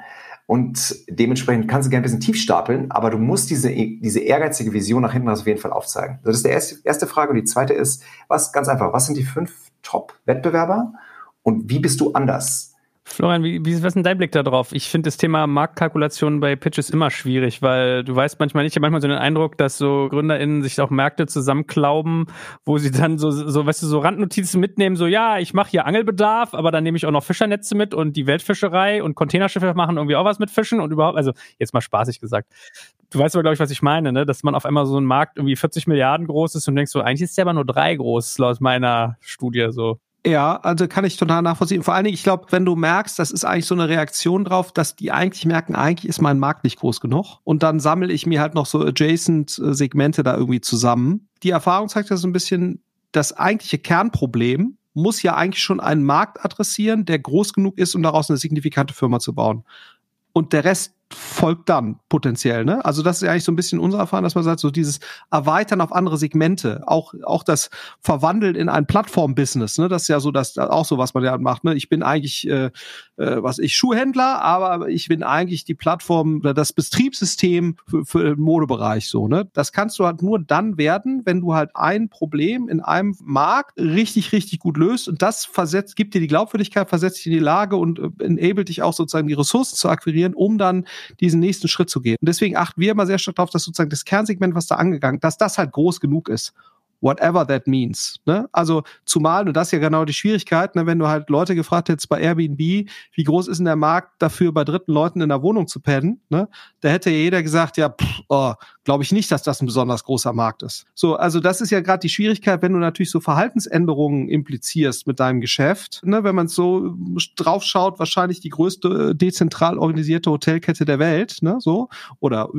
Speaker 3: Und dementsprechend kannst du gerne ein bisschen tief stapeln, aber du musst diese ehrgeizige Vision nach hinten raus auf jeden Fall aufzeigen. Das ist die erste Frage. Und die zweite ist, ganz einfach, was sind die 5 Top-Wettbewerber und wie bist du anders?
Speaker 2: Florian, was ist denn dein Blick da drauf? Ich finde das Thema Marktkalkulation bei Pitches immer schwierig, weil du weißt manchmal nicht, ich habe manchmal so den Eindruck, dass so GründerInnen sich auch Märkte zusammenklauben, wo sie dann so weißt du, so Randnotizen mitnehmen, so ja, ich mache hier Angelbedarf, aber dann nehme ich auch noch Fischernetze mit und die Weltfischerei und Containerschiffe machen irgendwie auch was mit Fischen und überhaupt, also jetzt mal spaßig gesagt. Du weißt aber, glaube ich, was ich meine, ne? Dass man auf einmal so ein Markt irgendwie 40 Milliarden groß ist und denkst so, eigentlich ist der aber nur 3 groß, laut meiner Studie so.
Speaker 4: Ja, also kann ich total nachvollziehen. Vor allen Dingen, ich glaube, wenn du merkst, das ist eigentlich so eine Reaktion drauf, dass die eigentlich merken, eigentlich ist mein Markt nicht groß genug. Und dann sammle ich mir halt noch so adjacent Segmente da irgendwie zusammen. Die Erfahrung zeigt ja so ein bisschen, das eigentliche Kernproblem muss ja eigentlich schon einen Markt adressieren, der groß genug ist, um daraus eine signifikante Firma zu bauen. Und der Rest folgt dann potenziell, ne? Also das ist ja eigentlich so ein bisschen unser Erfahrung, dass man sagt, so dieses Erweitern auf andere Segmente, auch das Verwandeln in ein Plattform-Business, ne? Das ist ja so, das auch so, was man ja macht, ne? Ich bin eigentlich, Schuhhändler, aber ich bin eigentlich die Plattform, das Betriebssystem für den Modebereich, so, ne? Das kannst du halt nur dann werden, wenn du halt ein Problem in einem Markt richtig, richtig gut löst und das gibt dir die Glaubwürdigkeit, versetzt dich in die Lage und enabled dich auch sozusagen die Ressourcen zu akquirieren, um dann diesen nächsten Schritt zu gehen. Und deswegen achten wir immer sehr stark darauf, dass sozusagen das Kernsegment, was da angegangen, dass das halt groß genug ist. Whatever that means. Ne? Also zumal, und das ist ja genau die Schwierigkeit, ne, wenn du halt Leute gefragt hättest bei Airbnb, wie groß ist denn der Markt dafür, bei dritten Leuten in der Wohnung zu pennen, ne? Da hätte ja jeder gesagt, ja, glaube ich nicht, dass das ein besonders großer Markt ist. So, also das ist ja gerade die Schwierigkeit, wenn du natürlich so Verhaltensänderungen implizierst mit deinem Geschäft. Ne? Wenn man so drauf schaut, wahrscheinlich die größte dezentral organisierte Hotelkette der Welt, ne? So, oder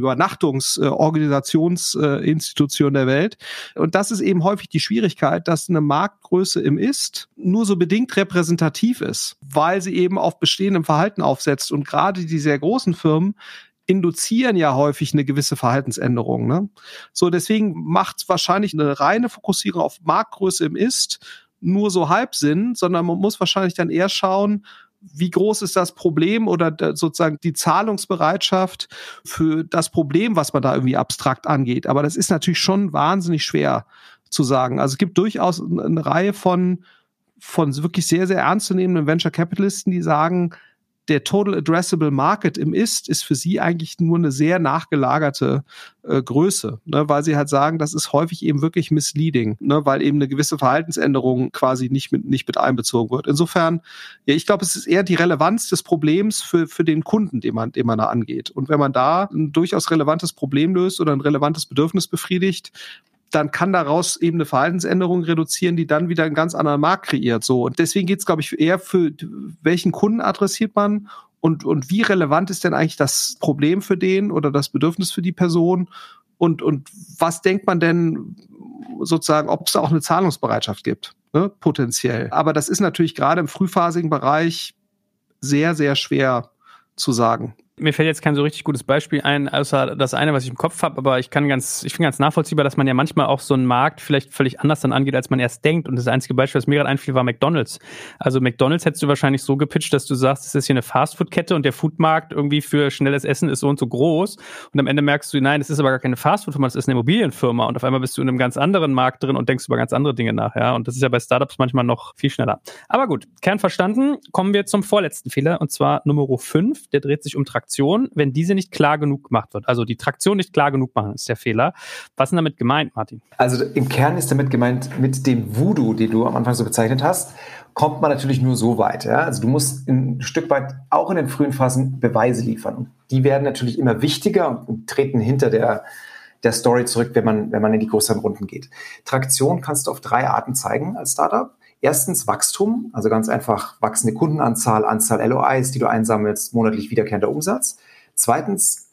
Speaker 4: Übernachtungsorganisationsinstitution der Welt. Und das ist eben häufig die Schwierigkeit, dass eine Marktgröße im Ist nur so bedingt repräsentativ ist, weil sie eben auf bestehendem Verhalten aufsetzt. Und gerade die sehr großen Firmen induzieren ja häufig eine gewisse Verhaltensänderung. Ne? So, deswegen macht wahrscheinlich eine reine Fokussierung auf Marktgröße im Ist nur so halb Sinn, sondern man muss wahrscheinlich dann eher schauen, wie groß ist das Problem oder sozusagen die Zahlungsbereitschaft für das Problem, was man da irgendwie abstrakt angeht. Aber das ist natürlich schon wahnsinnig schwer zu sagen. Also es gibt durchaus eine Reihe von wirklich sehr, sehr ernstzunehmenden Venture Capitalisten, die sagen, der Total Addressable Market im ist für sie eigentlich nur eine sehr nachgelagerte Größe, ne, weil sie halt sagen, das ist häufig eben wirklich misleading, ne, weil eben eine gewisse Verhaltensänderung quasi nicht mit einbezogen wird. Insofern, ja, ich glaube, es ist eher die Relevanz des Problems für den Kunden, den man da angeht. Und wenn man da ein durchaus relevantes Problem löst oder ein relevantes Bedürfnis befriedigt, dann kann daraus eben eine Verhaltensänderung reduzieren, die dann wieder einen ganz anderen Markt kreiert. So. Und deswegen geht es, glaube ich, eher für welchen Kunden adressiert man und wie relevant ist denn eigentlich das Problem für den oder das Bedürfnis für die Person und was denkt man denn sozusagen, ob es da auch eine Zahlungsbereitschaft gibt, ne, potenziell. Aber das ist natürlich gerade im frühphasigen Bereich sehr, sehr schwer zu sagen.
Speaker 2: Mir fällt jetzt kein so richtig gutes Beispiel ein, außer das eine, was ich im Kopf habe, aber ich finde ganz nachvollziehbar, dass man ja manchmal auch so einen Markt vielleicht völlig anders dann angeht, als man erst denkt. Und das einzige Beispiel, was mir gerade einfiel, war McDonald's. Also McDonald's hättest du wahrscheinlich so gepitcht, dass du sagst, es ist hier eine Fastfood-Kette und der Foodmarkt irgendwie für schnelles Essen ist so und so groß. Und am Ende merkst du, nein, es ist aber gar keine Fastfood-Firma, es ist eine Immobilienfirma. Und auf einmal bist du in einem ganz anderen Markt drin und denkst über ganz andere Dinge nach. Ja? Und das ist ja bei Startups manchmal noch viel schneller. Aber gut, Kern verstanden. Kommen wir zum vorletzten Fehler, und zwar Nummer 5. Der dreht sich um Traktion, wenn diese nicht klar genug gemacht wird. Also die Traktion nicht klar genug machen, ist der Fehler. Was ist denn damit gemeint, Martin?
Speaker 3: Also im Kern ist damit gemeint, mit dem Voodoo, den du am Anfang so bezeichnet hast, kommt man natürlich nur so weit. Ja? Also du musst ein Stück weit auch in den frühen Phasen Beweise liefern. Und die werden natürlich immer wichtiger und treten hinter der Story zurück, wenn man in die größeren Runden geht. Traktion kannst du auf 3 Arten zeigen als Startup. Erstens Wachstum, also ganz einfach wachsende Kundenanzahl, Anzahl LOIs, die du einsammelst, monatlich wiederkehrender Umsatz. Zweitens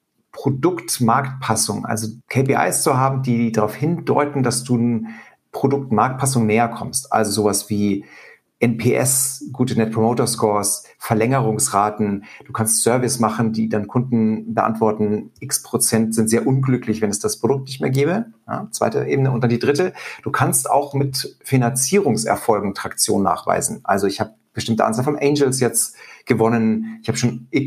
Speaker 3: Produkt-Marktpassung, also KPIs zu haben, die darauf hindeuten, dass du ein Produkt-Marktpassung näher kommst. Also sowas wie NPS, gute Net Promoter Scores, Verlängerungsraten. Du kannst Service machen, die dann Kunden beantworten, X% sind sehr unglücklich, wenn es das Produkt nicht mehr gäbe. Ja, zweite Ebene. Und dann die dritte, du kannst auch mit Finanzierungserfolgen Traktion nachweisen. Also ich habe bestimmte Anzahl von Angels jetzt gewonnen. Ich habe schon X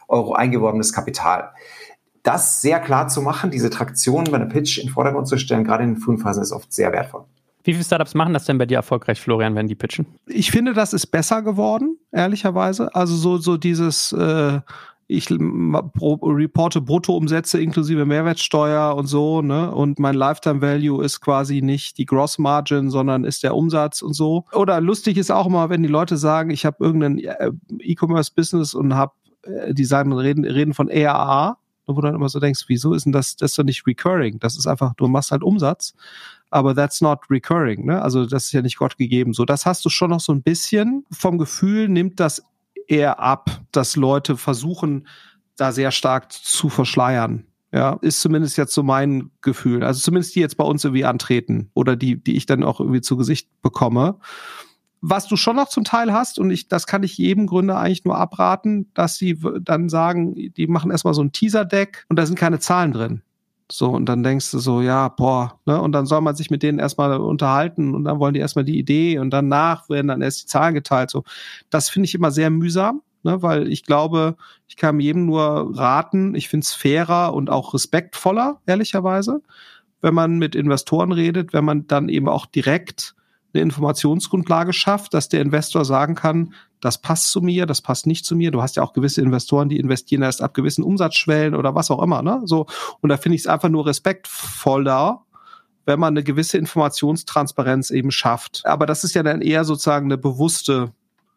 Speaker 3: Euro eingeworbenes Kapital. Das sehr klar zu machen, diese Traktion bei einem Pitch in den Vordergrund zu stellen, gerade in den frühen Phasen, ist oft sehr wertvoll.
Speaker 2: Wie viele Startups machen das denn bei dir erfolgreich, Florian, wenn die pitchen?
Speaker 4: Ich finde, das ist besser geworden, ehrlicherweise. Also so dieses, ich reporte Bruttoumsätze inklusive Mehrwertsteuer und so, ne? Und mein Lifetime Value ist quasi nicht die Gross Margin, sondern ist der Umsatz und so. Oder lustig ist auch immer, wenn die Leute sagen, ich habe irgendein E-Commerce-Business und die sagen, reden von ARR, wo du dann immer so denkst, wieso ist denn das ist doch nicht recurring? Das ist einfach, du machst halt Umsatz. Aber that's not recurring, ne? Also das ist ja nicht Gott gegeben. So, das hast du schon noch so ein bisschen. Vom Gefühl nimmt das eher ab, dass Leute versuchen, da sehr stark zu verschleiern. Ja, ist zumindest jetzt so mein Gefühl. Also zumindest die jetzt bei uns irgendwie antreten oder die ich dann auch irgendwie zu Gesicht bekomme. Was du schon noch zum Teil hast, und das kann ich jedem Gründer eigentlich nur abraten, dass sie dann sagen, die machen erstmal so ein Teaser-Deck und da sind keine Zahlen drin. So, und dann denkst du so, ja, ne, und dann soll man sich mit denen erstmal unterhalten und dann wollen die erstmal die Idee und danach werden dann erst die Zahlen geteilt. So, das finde ich immer sehr mühsam, ne, weil ich glaube, ich kann jedem nur raten, ich finde es fairer und auch respektvoller, ehrlicherweise, wenn man mit Investoren redet, wenn man dann eben auch direkt eine Informationsgrundlage schafft, dass der Investor sagen kann, das passt zu mir, das passt nicht zu mir. Du hast ja auch gewisse Investoren, die investieren erst ab gewissen Umsatzschwellen oder was auch immer, ne? So, und da finde ich es einfach nur respektvoller, wenn man eine gewisse Informationstransparenz eben schafft. Aber das ist ja dann eher sozusagen eine bewusste,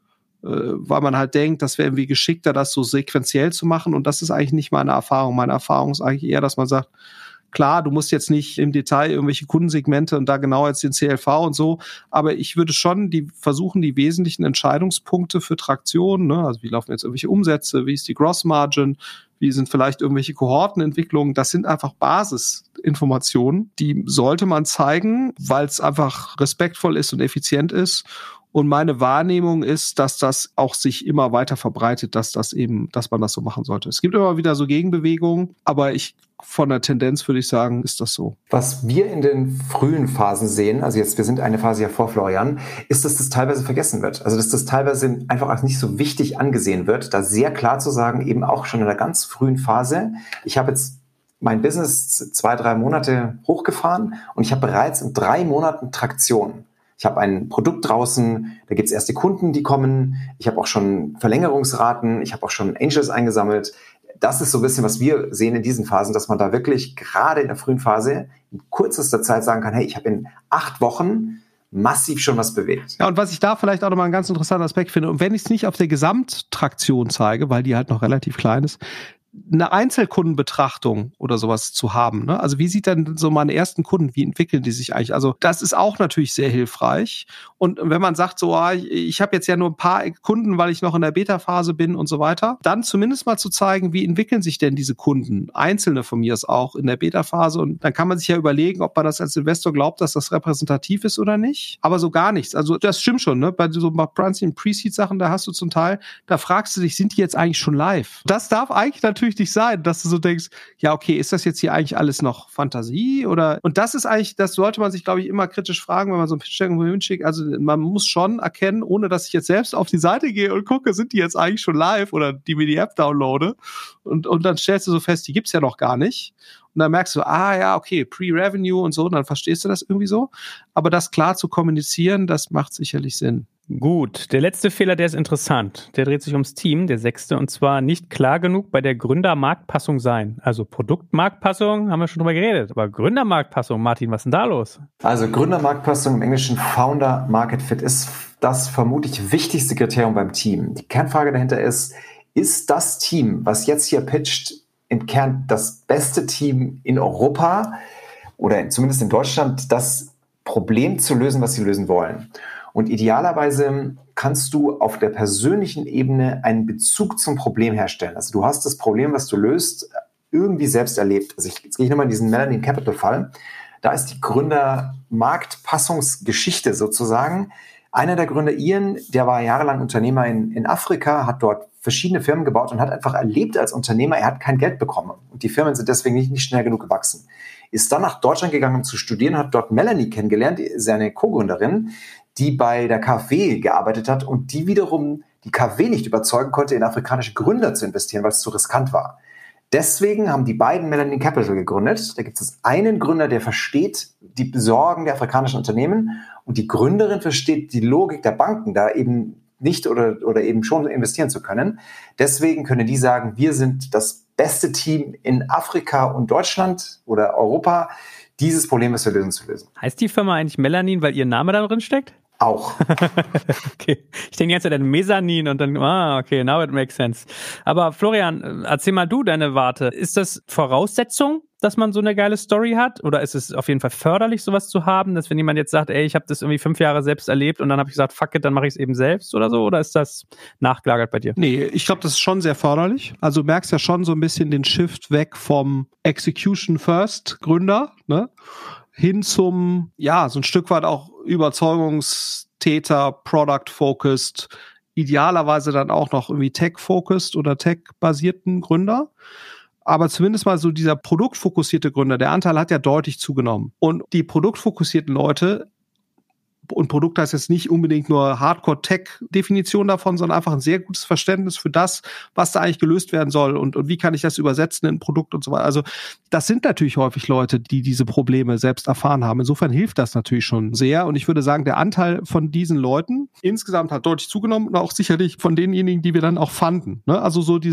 Speaker 4: weil man halt denkt, das wäre irgendwie geschickter, das so sequenziell zu machen. Und das ist eigentlich nicht meine Erfahrung. Meine Erfahrung ist eigentlich eher, dass man sagt, klar, du musst jetzt nicht im Detail irgendwelche Kundensegmente und da genau jetzt den CLV und so, aber ich würde schon versuchen, die wesentlichen Entscheidungspunkte für Traktion, ne, also wie laufen jetzt irgendwelche Umsätze, wie ist die Gross Margin, wie sind vielleicht irgendwelche Kohortenentwicklungen, das sind einfach Basisinformationen, die sollte man zeigen, weil es einfach respektvoll ist und effizient ist. Und meine Wahrnehmung ist, dass das auch sich immer weiter verbreitet, dass man das so machen sollte. Es gibt immer wieder so Gegenbewegungen, aber von der Tendenz würde ich sagen, ist das so.
Speaker 3: Was wir in den frühen Phasen sehen, also jetzt, wir sind eine Phase ja vor Florian, ist, dass das teilweise vergessen wird. Also, dass das teilweise einfach als nicht so wichtig angesehen wird, da sehr klar zu sagen, eben auch schon in der ganz frühen Phase, ich habe jetzt mein Business 2-3 Monate hochgefahren und ich habe bereits in 3 Monaten Traktion. Ich habe ein Produkt draußen, da gibt es erste Kunden, die kommen. Ich habe auch schon Verlängerungsraten, ich habe auch schon Angels eingesammelt. Das ist so ein bisschen, was wir sehen in diesen Phasen, dass man da wirklich gerade in der frühen Phase in kürzester Zeit sagen kann, hey, ich habe in 8 Wochen massiv schon was bewegt.
Speaker 4: Ja, und was ich da vielleicht auch nochmal einen ganz interessanten Aspekt finde, und wenn ich es nicht auf der Gesamttraktion zeige, weil die halt noch relativ klein ist, eine Einzelkundenbetrachtung oder sowas zu haben, ne? Also wie sieht denn so meine ersten Kunden, wie entwickeln die sich eigentlich? Also das ist auch natürlich sehr hilfreich. Und wenn man sagt so, ich habe jetzt ja nur ein paar Kunden, weil ich noch in der Beta-Phase bin und so weiter, dann zumindest mal zu zeigen, wie entwickeln sich denn diese Kunden, einzelne von mir ist auch in der Beta-Phase, und dann kann man sich ja überlegen, ob man das als Investor glaubt, dass das repräsentativ ist oder nicht. Aber so gar nichts. Also das stimmt schon, ne? Bei so Pre-Seed-Sachen, da hast du zum Teil, da fragst du dich, sind die jetzt eigentlich schon live? Das darf eigentlich natürlich nicht sein, dass du so denkst, ja, okay, ist das jetzt hier eigentlich alles noch Fantasie oder? Und das ist eigentlich, das sollte man sich, glaube ich, immer kritisch fragen, wenn man so ein Pitch-Deck irgendwo hinschickt. Also man muss schon erkennen, ohne dass ich jetzt selbst auf die Seite gehe und gucke, sind die jetzt eigentlich schon live oder die mir die App downloade, und dann stellst du so fest, die gibt's ja noch gar nicht. Und dann merkst du, ja, okay, Pre-Revenue und so, und dann verstehst du das irgendwie so. Aber das klar zu kommunizieren, das macht sicherlich Sinn.
Speaker 2: Gut, der letzte Fehler, der ist interessant. Der dreht sich ums Team, der 6. Und zwar nicht klar genug bei der Gründermarktpassung sein. Also Produktmarktpassung haben wir schon drüber geredet. Aber Gründermarktpassung, Martin, was ist denn da los?
Speaker 3: Also Gründermarktpassung im Englischen Founder Market Fit ist das vermutlich wichtigste Kriterium beim Team. Die Kernfrage dahinter ist das Team, was jetzt hier pitcht, im Kern das beste Team in Europa oder zumindest in Deutschland, das Problem zu lösen, was sie lösen wollen? Und idealerweise kannst du auf der persönlichen Ebene einen Bezug zum Problem herstellen. Also du hast das Problem, was du löst, irgendwie selbst erlebt. Also jetzt gehe ich nochmal in diesen Melanin Capital Fall. Da ist die Gründermarktpassungsgeschichte sozusagen. Einer der Gründer, Ian, der war jahrelang Unternehmer in Afrika, hat dort verschiedene Firmen gebaut und hat einfach erlebt als Unternehmer, er hat kein Geld bekommen. Und die Firmen sind deswegen nicht schnell genug gewachsen. Ist dann nach Deutschland gegangen, um zu studieren, hat dort Melanie kennengelernt, seine Co-Gründerin, die bei der KfW gearbeitet hat und die wiederum die KW nicht überzeugen konnte, in afrikanische Gründer zu investieren, weil es zu riskant war. Deswegen haben die beiden Melanin Capital gegründet. Da gibt es einen Gründer, der versteht die Sorgen der afrikanischen Unternehmen und die Gründerin versteht die Logik der Banken, da eben nicht oder eben schon investieren zu können. Deswegen können die sagen, wir sind das beste Team in Afrika und Deutschland oder Europa, dieses Problem zu lösen.
Speaker 2: Heißt die Firma eigentlich Melanin, weil ihr Name da drin steckt?
Speaker 3: Auch.
Speaker 2: Okay. Ich denke jetzt an Mesanin und dann, okay, now it makes sense. Aber Florian, erzähl mal du deine Warte. Ist das Voraussetzung, dass man so eine geile Story hat? Oder ist es auf jeden Fall förderlich, sowas zu haben, dass wenn jemand jetzt sagt, ey, ich habe das irgendwie 5 Jahre selbst erlebt und dann habe ich gesagt, fuck it, dann mache ich es eben selbst oder so? Oder ist das nachgelagert bei dir?
Speaker 4: Nee, ich glaube, das ist schon sehr förderlich. Also du merkst ja schon so ein bisschen den Shift weg vom Execution First Gründer, ne? Hin zum, ja, so ein Stück weit auch Überzeugungstäter, Product-focused, idealerweise dann auch noch irgendwie Tech-focused oder Tech-basierten Gründer. Aber zumindest mal so dieser produktfokussierte Gründer, der Anteil hat ja deutlich zugenommen. Und die produktfokussierten Leute, und Produkt heißt jetzt nicht unbedingt nur Hardcore-Tech-Definition davon, sondern einfach ein sehr gutes Verständnis für das, was da eigentlich gelöst werden soll und wie kann ich das übersetzen in ein Produkt und so weiter. Also das sind natürlich häufig Leute, die diese Probleme selbst erfahren haben. Insofern hilft das natürlich schon sehr und ich würde sagen, der Anteil von diesen Leuten insgesamt hat deutlich zugenommen und auch sicherlich von denjenigen, die wir dann auch fanden. Ne? Also so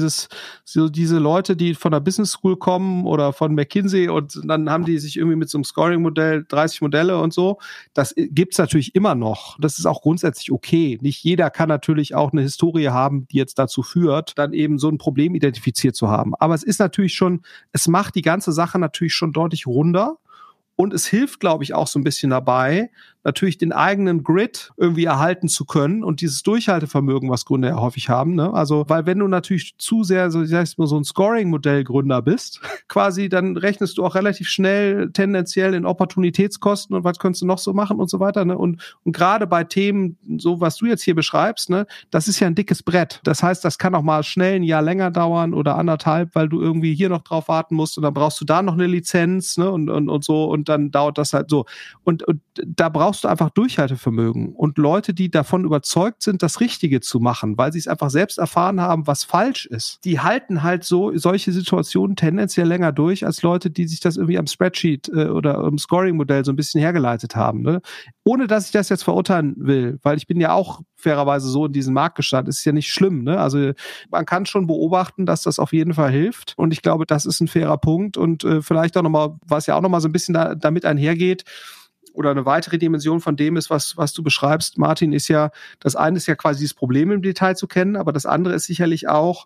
Speaker 4: diese Leute, die von der Business School kommen oder von McKinsey und dann haben die sich irgendwie mit so einem Scoring-Modell 30 Modelle und so, das gibt's natürlich immer noch. Das ist auch grundsätzlich okay. Nicht jeder kann natürlich auch eine Historie haben, die jetzt dazu führt, dann eben so ein Problem identifiziert zu haben. Aber es ist natürlich schon, es macht die ganze Sache natürlich schon deutlich runder und es hilft, glaube ich, auch so ein bisschen dabei, natürlich den eigenen Grid irgendwie erhalten zu können und dieses Durchhaltevermögen, was Gründer ja häufig haben, ne? Also, weil wenn du natürlich zu sehr, so ein Scoring-Modell-Gründer bist, quasi, dann rechnest du auch relativ schnell tendenziell in Opportunitätskosten und was könntest du noch so machen und so weiter, ne? Und gerade bei Themen, so was du jetzt hier beschreibst, ne, das ist ja ein dickes Brett. Das heißt, das kann auch mal schnell ein Jahr länger dauern oder 1,5, weil du irgendwie hier noch drauf warten musst und dann brauchst du da noch eine Lizenz, ne, und so und dann dauert das halt so. Und da brauchst du einfach Durchhaltevermögen und Leute, die davon überzeugt sind, das Richtige zu machen, weil sie es einfach selbst erfahren haben, was falsch ist. Die halten halt so solche Situationen tendenziell länger durch als Leute, die sich das irgendwie am Spreadsheet oder am Scoring-Modell so ein bisschen hergeleitet haben. Ne? Ohne, dass ich das jetzt verurteilen will, weil ich bin ja auch fairerweise so in diesen Markt gestanden. Ist ja nicht schlimm, ne? Also man kann schon beobachten, dass das auf jeden Fall hilft und ich glaube, das ist ein fairer Punkt und vielleicht auch nochmal, was ja auch nochmal so ein bisschen damit einhergeht, oder eine weitere Dimension von dem ist, was du beschreibst, Martin, ist ja, das eine ist ja quasi das Problem im Detail zu kennen, aber das andere ist sicherlich auch,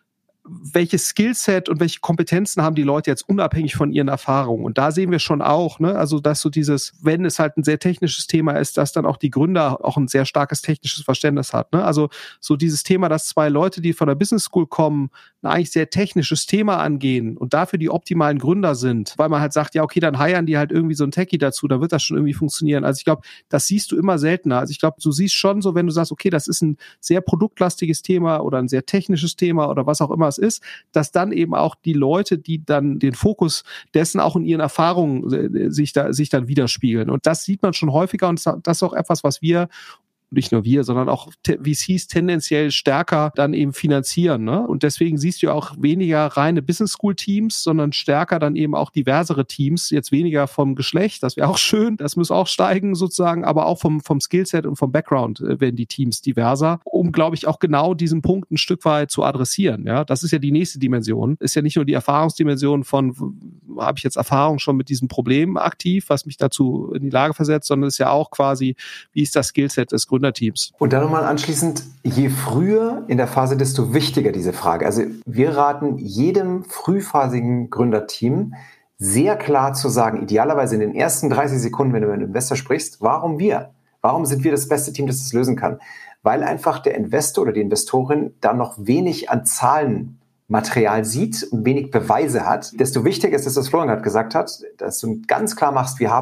Speaker 4: welches Skillset und welche Kompetenzen haben die Leute jetzt unabhängig von ihren Erfahrungen. Und da sehen wir schon auch, ne, also dass so dieses, wenn es halt ein sehr technisches Thema ist, dass dann auch die Gründer auch ein sehr starkes technisches Verständnis hat. Ne? Also so dieses Thema, dass 2 Leute, die von der Business School kommen, ein eigentlich sehr technisches Thema angehen und dafür die optimalen Gründer sind, weil man halt sagt, ja okay, dann hiren die halt irgendwie so ein Techie dazu, dann wird das schon irgendwie funktionieren. Also ich glaube, das siehst du immer seltener. Also ich glaube, du siehst schon so, wenn du sagst, okay, das ist ein sehr produktlastiges Thema oder ein sehr technisches Thema oder was auch immer ist, dass dann eben auch die Leute, die dann den Fokus dessen auch in ihren Erfahrungen sich dann widerspiegeln. Und das sieht man schon häufiger und das ist auch etwas, was wir, nicht nur wir, sondern auch VCs tendenziell stärker dann eben finanzieren. Ne? Und deswegen siehst du auch weniger reine Business-School-Teams, sondern stärker dann eben auch diversere Teams, jetzt weniger vom Geschlecht, das wäre auch schön, das muss auch steigen sozusagen, aber auch vom Skillset und vom Background werden die Teams diverser, um, glaube ich, auch genau diesen Punkt ein Stück weit zu adressieren. Ja? Das ist ja die nächste Dimension. Ist ja nicht nur die Erfahrungsdimension von, habe ich jetzt Erfahrung schon mit diesem Problem aktiv, was mich dazu in die Lage versetzt, sondern ist ja auch quasi, wie ist das Skillset des Gründerteams.
Speaker 3: Und dann nochmal anschließend, je früher in der Phase, desto wichtiger diese Frage. Also wir raten jedem frühphasigen Gründerteam sehr klar zu sagen, idealerweise in den ersten 30 Sekunden, wenn du mit einem Investor sprichst, warum wir? Warum sind wir das beste Team, das das lösen kann? Weil einfach der Investor oder die Investorin da noch wenig an Zahlenmaterial sieht und wenig Beweise hat. Desto wichtiger ist es, was Florian gerade gesagt hat, dass du ganz klar machst, wir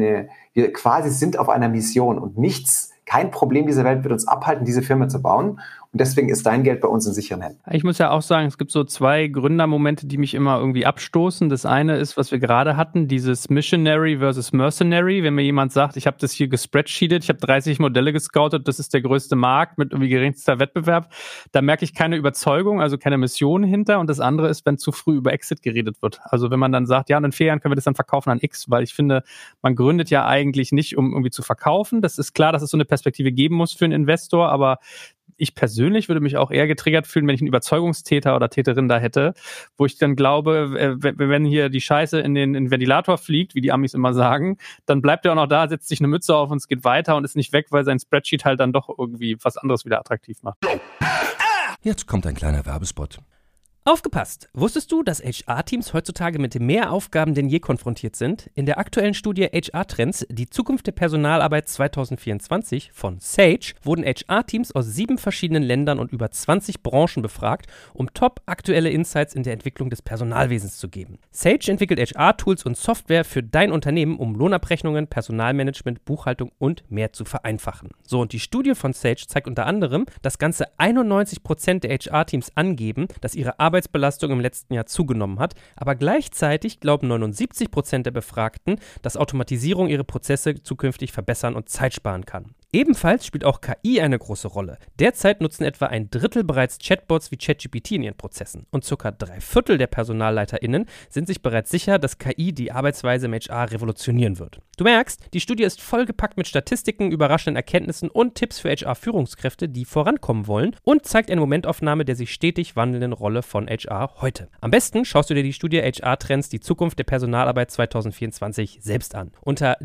Speaker 3: wir quasi sind auf einer Mission und kein Problem dieser Welt wird uns abhalten, diese Firma zu bauen. Und deswegen ist dein Geld bei uns in sicheren Händen.
Speaker 2: Ich muss ja auch sagen, es gibt so 2 Gründermomente, die mich immer irgendwie abstoßen. Das eine ist, was wir gerade hatten, dieses Missionary versus Mercenary. Wenn mir jemand sagt, ich habe das hier gespreadsheetet, ich habe 30 Modelle gescoutet, das ist der größte Markt mit irgendwie geringster Wettbewerb, da merke ich keine Überzeugung, also keine Mission hinter. Und das andere ist, wenn zu früh über Exit geredet wird. Also wenn man dann sagt, ja, und in 4 Jahren können wir das dann verkaufen an X, weil ich finde, man gründet ja eigentlich nicht, um irgendwie zu verkaufen. Das ist klar, dass es so eine Perspektive geben muss für einen Investor, aber ich persönlich würde mich auch eher getriggert fühlen, wenn ich einen Überzeugungstäter oder Täterin da hätte, wo ich dann glaube, wenn hier die Scheiße in den Ventilator fliegt, wie die Amis immer sagen, dann bleibt er auch noch da, setzt sich eine Mütze auf und es geht weiter und ist nicht weg, weil sein Spreadsheet halt dann doch irgendwie was anderes wieder attraktiv macht.
Speaker 1: Jetzt kommt ein kleiner Werbespot.
Speaker 5: Aufgepasst! Wusstest du, dass HR-Teams heutzutage mit mehr Aufgaben denn je konfrontiert sind? In der aktuellen Studie HR-Trends, die Zukunft der Personalarbeit 2024 von Sage, wurden HR-Teams aus 7 verschiedenen Ländern und über 20 Branchen befragt, um top-aktuelle Insights in der Entwicklung des Personalwesens zu geben. Sage entwickelt HR-Tools und Software für dein Unternehmen, um Lohnabrechnungen, Personalmanagement, Buchhaltung und mehr zu vereinfachen. So, und die Studie von Sage zeigt unter anderem, dass ganze 91% der HR-Teams angeben, dass ihre Arbeitsbelastung im letzten Jahr zugenommen hat, aber gleichzeitig glauben 79% der Befragten, dass Automatisierung ihre Prozesse zukünftig verbessern und Zeit sparen kann. Ebenfalls spielt auch KI eine große Rolle. Derzeit nutzen etwa 1/3 bereits Chatbots wie ChatGPT in ihren Prozessen und ca. 3/4 der PersonalleiterInnen sind sich bereits sicher, dass KI die Arbeitsweise im HR revolutionieren wird. Du merkst, die Studie ist vollgepackt mit Statistiken, überraschenden Erkenntnissen und Tipps für HR-Führungskräfte, die vorankommen wollen und zeigt eine Momentaufnahme der sich stetig wandelnden Rolle von HR heute. Am besten schaust du dir die Studie HR-Trends, die Zukunft der Personalarbeit 2024 selbst an. Unter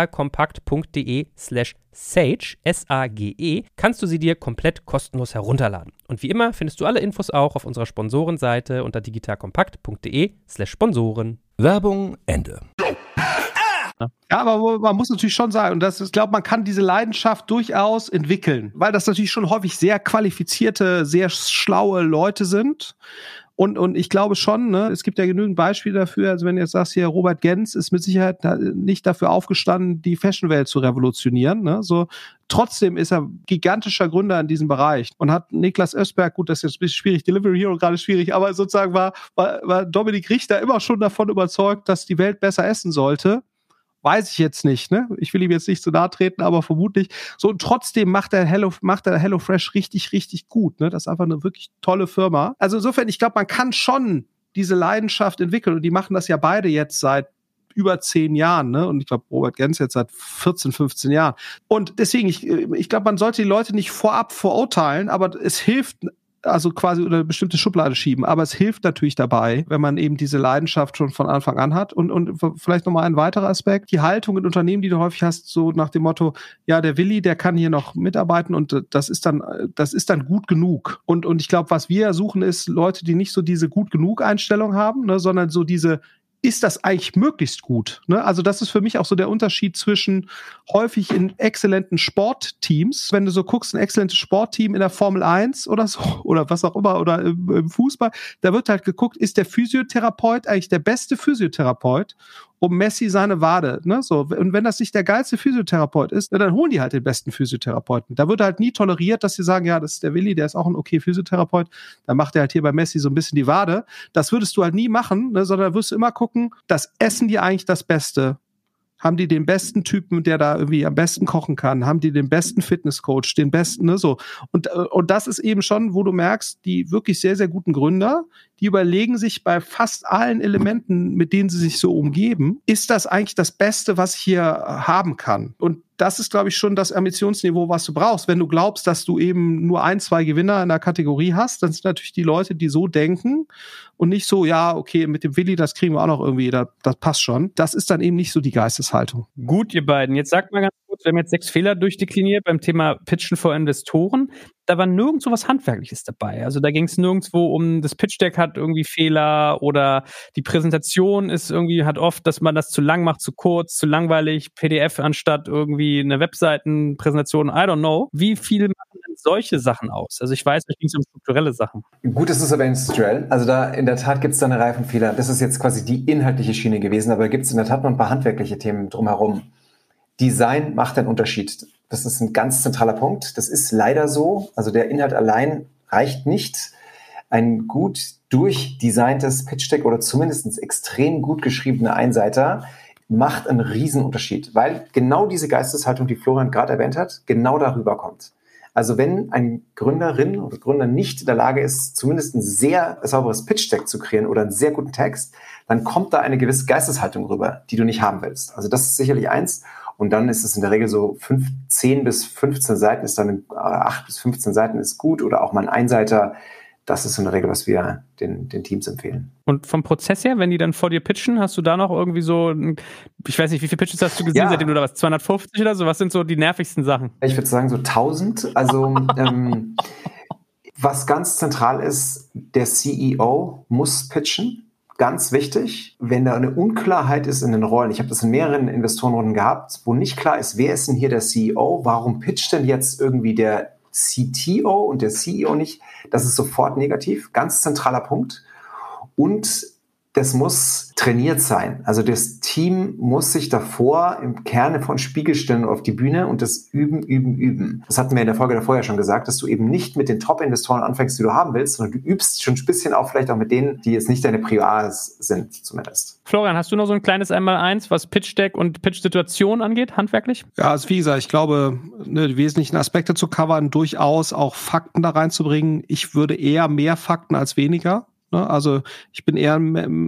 Speaker 5: digitalkompakt.de/Sage, S-A-G-E, kannst du sie dir komplett kostenlos herunterladen. Und wie immer findest du alle Infos auch auf unserer Sponsorenseite unter digitalkompakt.de/Sponsoren.
Speaker 1: Werbung Ende.
Speaker 4: Ja, aber man muss natürlich schon sagen, und ich glaube, man kann diese Leidenschaft durchaus entwickeln, weil das natürlich schon häufig sehr qualifizierte, sehr schlaue Leute sind. Und ich glaube schon, ne, es gibt ja genügend Beispiele dafür, also wenn du jetzt sagst, hier Robert Gens ist mit Sicherheit nicht dafür aufgestanden, die Fashionwelt zu revolutionieren, ne, so. Trotzdem ist er gigantischer Gründer in diesem Bereich und hat Niklas Östberg, gut, das ist jetzt ein bisschen schwierig, Delivery Hero gerade schwierig, aber sozusagen war Dominik Richter immer schon davon überzeugt, dass die Welt besser essen sollte. Weiß ich jetzt nicht, ne? Ich will ihm jetzt nicht zu nahe treten, aber vermutlich. So, und trotzdem macht er HelloFresh richtig, richtig gut, ne? Das ist einfach eine wirklich tolle Firma. Also insofern, ich glaube, man kann schon diese Leidenschaft entwickeln und die machen das ja beide jetzt seit über 10 Jahren, ne? Und ich glaube, Robert Gens jetzt seit 14, 15 Jahren. Und deswegen, ich glaube, man sollte die Leute nicht vorab verurteilen, aber es hilft, also quasi unter eine bestimmte Schublade schieben. Aber es hilft natürlich dabei, wenn man eben diese Leidenschaft schon von Anfang an hat. Und vielleicht nochmal ein weiterer Aspekt. Die Haltung in Unternehmen, die du häufig hast, so nach dem Motto, ja, der Willi, der kann hier noch mitarbeiten und das ist dann gut genug. Und ich glaube, was wir suchen, ist Leute, die nicht so diese gut genug Einstellung haben, ne, sondern so diese, ist das eigentlich möglichst gut? Ne? Also das ist für mich auch so der Unterschied zwischen häufig in exzellenten Sportteams, wenn du so guckst, ein exzellentes Sportteam in der Formel 1 oder so, oder was auch immer, oder im Fußball, da wird halt geguckt, ist der Physiotherapeut eigentlich der beste Physiotherapeut, um Messi seine Wade, ne, so. Und wenn das nicht der geilste Physiotherapeut ist, dann holen die halt den besten Physiotherapeuten. Da wird halt nie toleriert, dass sie sagen, ja, das ist der Willi, der ist auch ein okay Physiotherapeut, dann macht er halt hier bei Messi so ein bisschen die Wade. Das würdest du halt nie machen, ne, sondern wirst du immer gucken, das essen die eigentlich das Beste. Haben die den besten Typen, der da irgendwie am besten kochen kann? Haben die den besten Fitnesscoach, den besten, ne, so. Und das ist eben schon, wo du merkst, die wirklich sehr, sehr guten Gründer, die überlegen sich bei fast allen Elementen, mit denen sie sich so umgeben, ist das eigentlich das Beste, was ich hier haben kann? Und das ist, glaube ich, schon das Ambitionsniveau, was du brauchst. Wenn du glaubst, dass du eben nur 1, 2 Gewinner in der Kategorie hast, dann sind natürlich die Leute, die so denken und nicht so, ja, okay, mit dem Willi, das kriegen wir auch noch irgendwie, das passt schon. Das ist dann eben nicht so die Geisteshaltung.
Speaker 2: Gut, ihr beiden. Jetzt sagt mal ganz kurz, wir haben jetzt 6 Fehler durchdekliniert beim Thema Pitchen vor Investoren. Da war nirgendwo was Handwerkliches dabei. Also da ging es nirgendwo um, das Pitch-Deck hat irgendwie Fehler oder die Präsentation ist irgendwie, hat oft, dass man das zu lang macht, zu kurz, zu langweilig, PDF anstatt irgendwie eine Webseitenpräsentation, I don't know. Wie viel machen denn solche Sachen aus? Also ich weiß, es ging um strukturelle Sachen.
Speaker 3: Gut, es ist aber industriell. Also da in der Tat gibt es da eine Reihe von Fehlern. Das ist jetzt quasi die inhaltliche Schiene gewesen, aber gibt es in der Tat noch ein paar handwerkliche Themen drumherum. Design macht einen Unterschied. Das ist ein ganz zentraler Punkt. Das ist leider so. Also der Inhalt allein reicht nicht. Ein gut durchdesigntes Pitch-Deck oder zumindest extrem gut geschriebener Einseiter macht einen Riesenunterschied, weil genau diese Geisteshaltung, die Florian gerade erwähnt hat, genau darüber kommt. Also wenn ein Gründerin oder Gründer nicht in der Lage ist, zumindest ein sehr sauberes Pitch-Deck zu kreieren oder einen sehr guten Text, dann kommt da eine gewisse Geisteshaltung rüber, die du nicht haben willst. Also das ist sicherlich eins. Und dann ist es in der Regel so 10 bis 15 Seiten ist dann 8 bis 15 Seiten ist gut oder auch mal ein Einseiter. Das ist in der Regel, was wir den Teams empfehlen.
Speaker 2: Und vom Prozess her, wenn die dann vor dir pitchen, hast du da noch irgendwie so, ich weiß nicht, wie viele Pitches hast du gesehen, seitdem du da was, 250 oder so? Was sind so die nervigsten Sachen?
Speaker 3: Ich würde sagen so 1000. Also was ganz zentral ist, der CEO muss pitchen. Ganz wichtig, wenn da eine Unklarheit ist in den Rollen. Ich habe das in mehreren Investorenrunden gehabt, wo nicht klar ist, wer ist denn hier der CEO? Warum pitcht denn jetzt irgendwie der CTO und der CEO nicht? Das ist sofort negativ. Ganz zentraler Punkt. Und das muss trainiert sein. Also das Team muss sich davor im Kern von Spiegel stellen auf die Bühne und das üben. Das hatten wir in der Folge davor ja schon gesagt, dass du eben nicht mit den Top-Investoren anfängst, die du haben willst, sondern du übst schon ein bisschen auch vielleicht auch mit denen, die jetzt nicht deine Priors sind zumindest.
Speaker 2: Florian, hast du noch so ein kleines Einmaleins, was Pitch-Deck und Pitch-Situation angeht, handwerklich?
Speaker 4: Ja, also wie gesagt, ich glaube, die wesentlichen Aspekte zu covern, durchaus auch Fakten da reinzubringen. Ich würde eher mehr Fakten als weniger. Also ich bin eher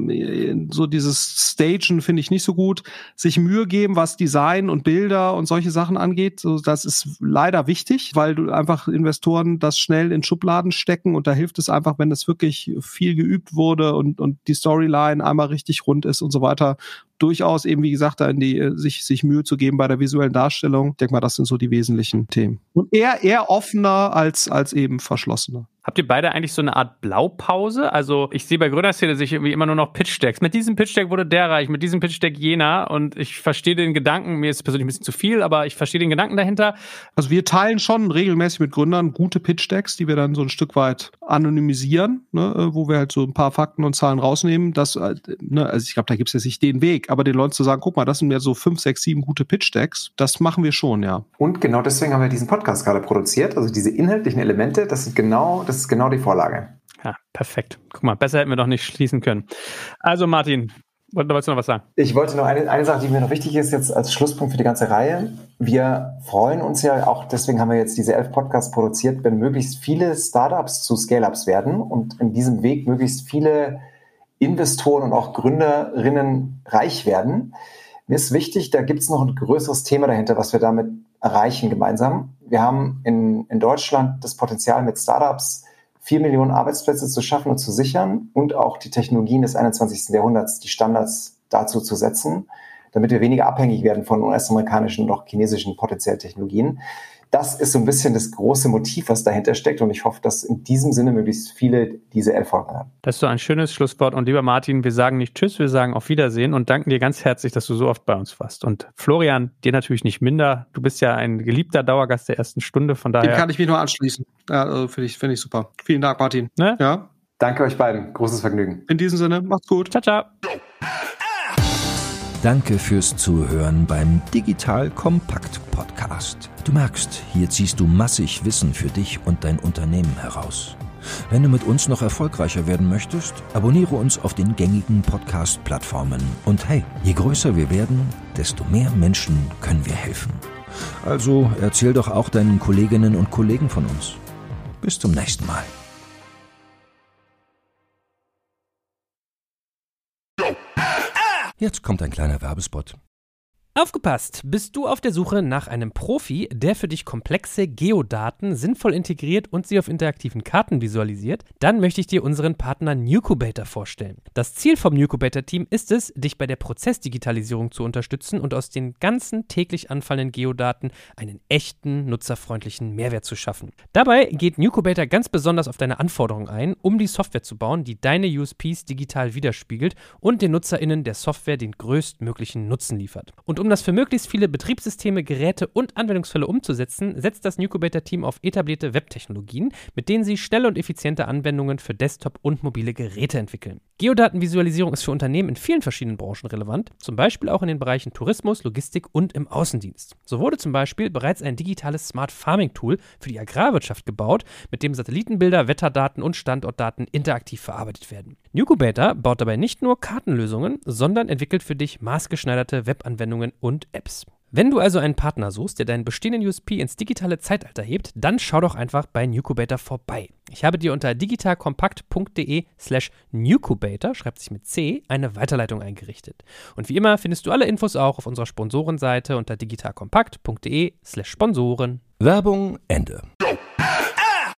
Speaker 4: so dieses Stagen finde ich nicht so gut. Sich Mühe geben, was Design und Bilder und solche Sachen angeht, so, das ist leider wichtig, weil du einfach Investoren das schnell in Schubladen stecken und da hilft es einfach, wenn das wirklich viel geübt wurde und die Storyline einmal richtig rund ist und so weiter. Durchaus eben, wie gesagt, da in die sich Mühe zu geben bei der visuellen Darstellung. Ich denke mal, das sind so die wesentlichen Themen. Und eher offener als eben verschlossener.
Speaker 2: Habt ihr beide eigentlich so eine Art Blaupause? Also ich sehe bei Gründerszene sich irgendwie immer nur noch Pitch-Decks. Mit diesem Pitch-Deck wurde der reich, mit diesem Pitch-Deck jener. Und ich verstehe den Gedanken, mir ist es persönlich ein bisschen zu viel, aber ich verstehe den Gedanken dahinter. Also
Speaker 4: wir teilen schon regelmäßig mit Gründern gute Pitch-Decks, die wir dann so ein Stück weit anonymisieren, wo wir halt so ein paar Fakten und Zahlen rausnehmen. Also ich glaube, da gibt es jetzt nicht den Weg, aber den Leuten zu sagen, guck mal, das sind ja so 5, 6, 7 gute Pitch-Decks, das machen wir schon, ja.
Speaker 3: Und genau deswegen haben wir diesen Podcast gerade produziert. Also diese inhaltlichen Elemente, das ist genau die Vorlage.
Speaker 2: Ja, perfekt. Guck mal, besser hätten wir doch nicht schließen können. Also Martin, wolltest du noch was sagen?
Speaker 3: Ich wollte noch eine Sache, die mir noch wichtig ist, jetzt als Schlusspunkt für die ganze Reihe. Wir freuen uns ja auch, deswegen haben wir jetzt diese 11 Podcasts produziert, wenn möglichst viele Startups zu Scale-Ups werden und in diesem Weg möglichst viele Investoren und auch Gründerinnen reich werden. Mir ist wichtig, da gibt es noch ein größeres Thema dahinter, was wir damit erreichen gemeinsam. Wir haben in Deutschland das Potenzial, mit Startups 4 Millionen Arbeitsplätze zu schaffen und zu sichern und auch die Technologien des 21. Jahrhunderts, die Standards dazu zu setzen, damit wir weniger abhängig werden von US-amerikanischen und auch chinesischen potenziellen Technologien. Das ist so ein bisschen das große Motiv, was dahinter steckt und ich hoffe, dass in diesem Sinne möglichst viele diese Folgen haben.
Speaker 2: Das ist so ein schönes Schlusswort und lieber Martin, wir sagen nicht Tschüss, wir sagen auf Wiedersehen und danken dir ganz herzlich, dass du so oft bei uns warst. Und Florian, dir natürlich nicht minder, du bist ja ein geliebter Dauergast der ersten Stunde, von daher...
Speaker 4: Den kann ich mich nur anschließen. Ja, also finde ich super. Vielen Dank, Martin.
Speaker 2: Ne?
Speaker 4: Ja.
Speaker 3: Danke euch beiden, großes Vergnügen.
Speaker 4: In diesem Sinne, macht's gut.
Speaker 2: Ciao, ciao.
Speaker 1: Danke fürs Zuhören beim Digital Kompakt Podcast. Du merkst, hier ziehst du massig Wissen für dich und dein Unternehmen heraus. Wenn du mit uns noch erfolgreicher werden möchtest, abonniere uns auf den gängigen Podcast-Plattformen. Und hey, je größer wir werden, desto mehr Menschen können wir helfen. Also erzähl doch auch deinen Kolleginnen und Kollegen von uns. Bis zum nächsten Mal. Jetzt kommt ein kleiner Werbespot.
Speaker 5: Aufgepasst! Bist du auf der Suche nach einem Profi, der für dich komplexe Geodaten sinnvoll integriert und sie auf interaktiven Karten visualisiert? Dann möchte ich dir unseren Partner Nucubator vorstellen. Das Ziel vom Nucubator-Team ist es, dich bei der Prozessdigitalisierung zu unterstützen und aus den ganzen täglich anfallenden Geodaten einen echten, nutzerfreundlichen Mehrwert zu schaffen. Dabei geht Nucubator ganz besonders auf deine Anforderungen ein, um die Software zu bauen, die deine USPs digital widerspiegelt und den NutzerInnen der Software den größtmöglichen Nutzen liefert. Und Und um das für möglichst viele Betriebssysteme, Geräte und Anwendungsfälle umzusetzen, setzt das Newcubator-Team auf etablierte Webtechnologien, mit denen sie schnelle und effiziente Anwendungen für Desktop- und mobile Geräte entwickeln. Geodatenvisualisierung ist für Unternehmen in vielen verschiedenen Branchen relevant, zum Beispiel auch in den Bereichen Tourismus, Logistik und im Außendienst. So wurde zum Beispiel bereits ein digitales Smart Farming Tool für die Agrarwirtschaft gebaut, mit dem Satellitenbilder, Wetterdaten und Standortdaten interaktiv verarbeitet werden. Newcubator baut dabei nicht nur Kartenlösungen, sondern entwickelt für dich maßgeschneiderte Webanwendungen und Apps. Wenn du also einen Partner suchst, der deinen bestehenden USP ins digitale Zeitalter hebt, dann schau doch einfach bei Newcubator vorbei. Ich habe dir unter digitalkompakt.de/Newcubator, schreibt sich mit C, eine Weiterleitung eingerichtet. Und wie immer findest du alle Infos auch auf unserer Sponsorenseite unter digitalkompakt.de/Sponsoren.
Speaker 1: Werbung Ende.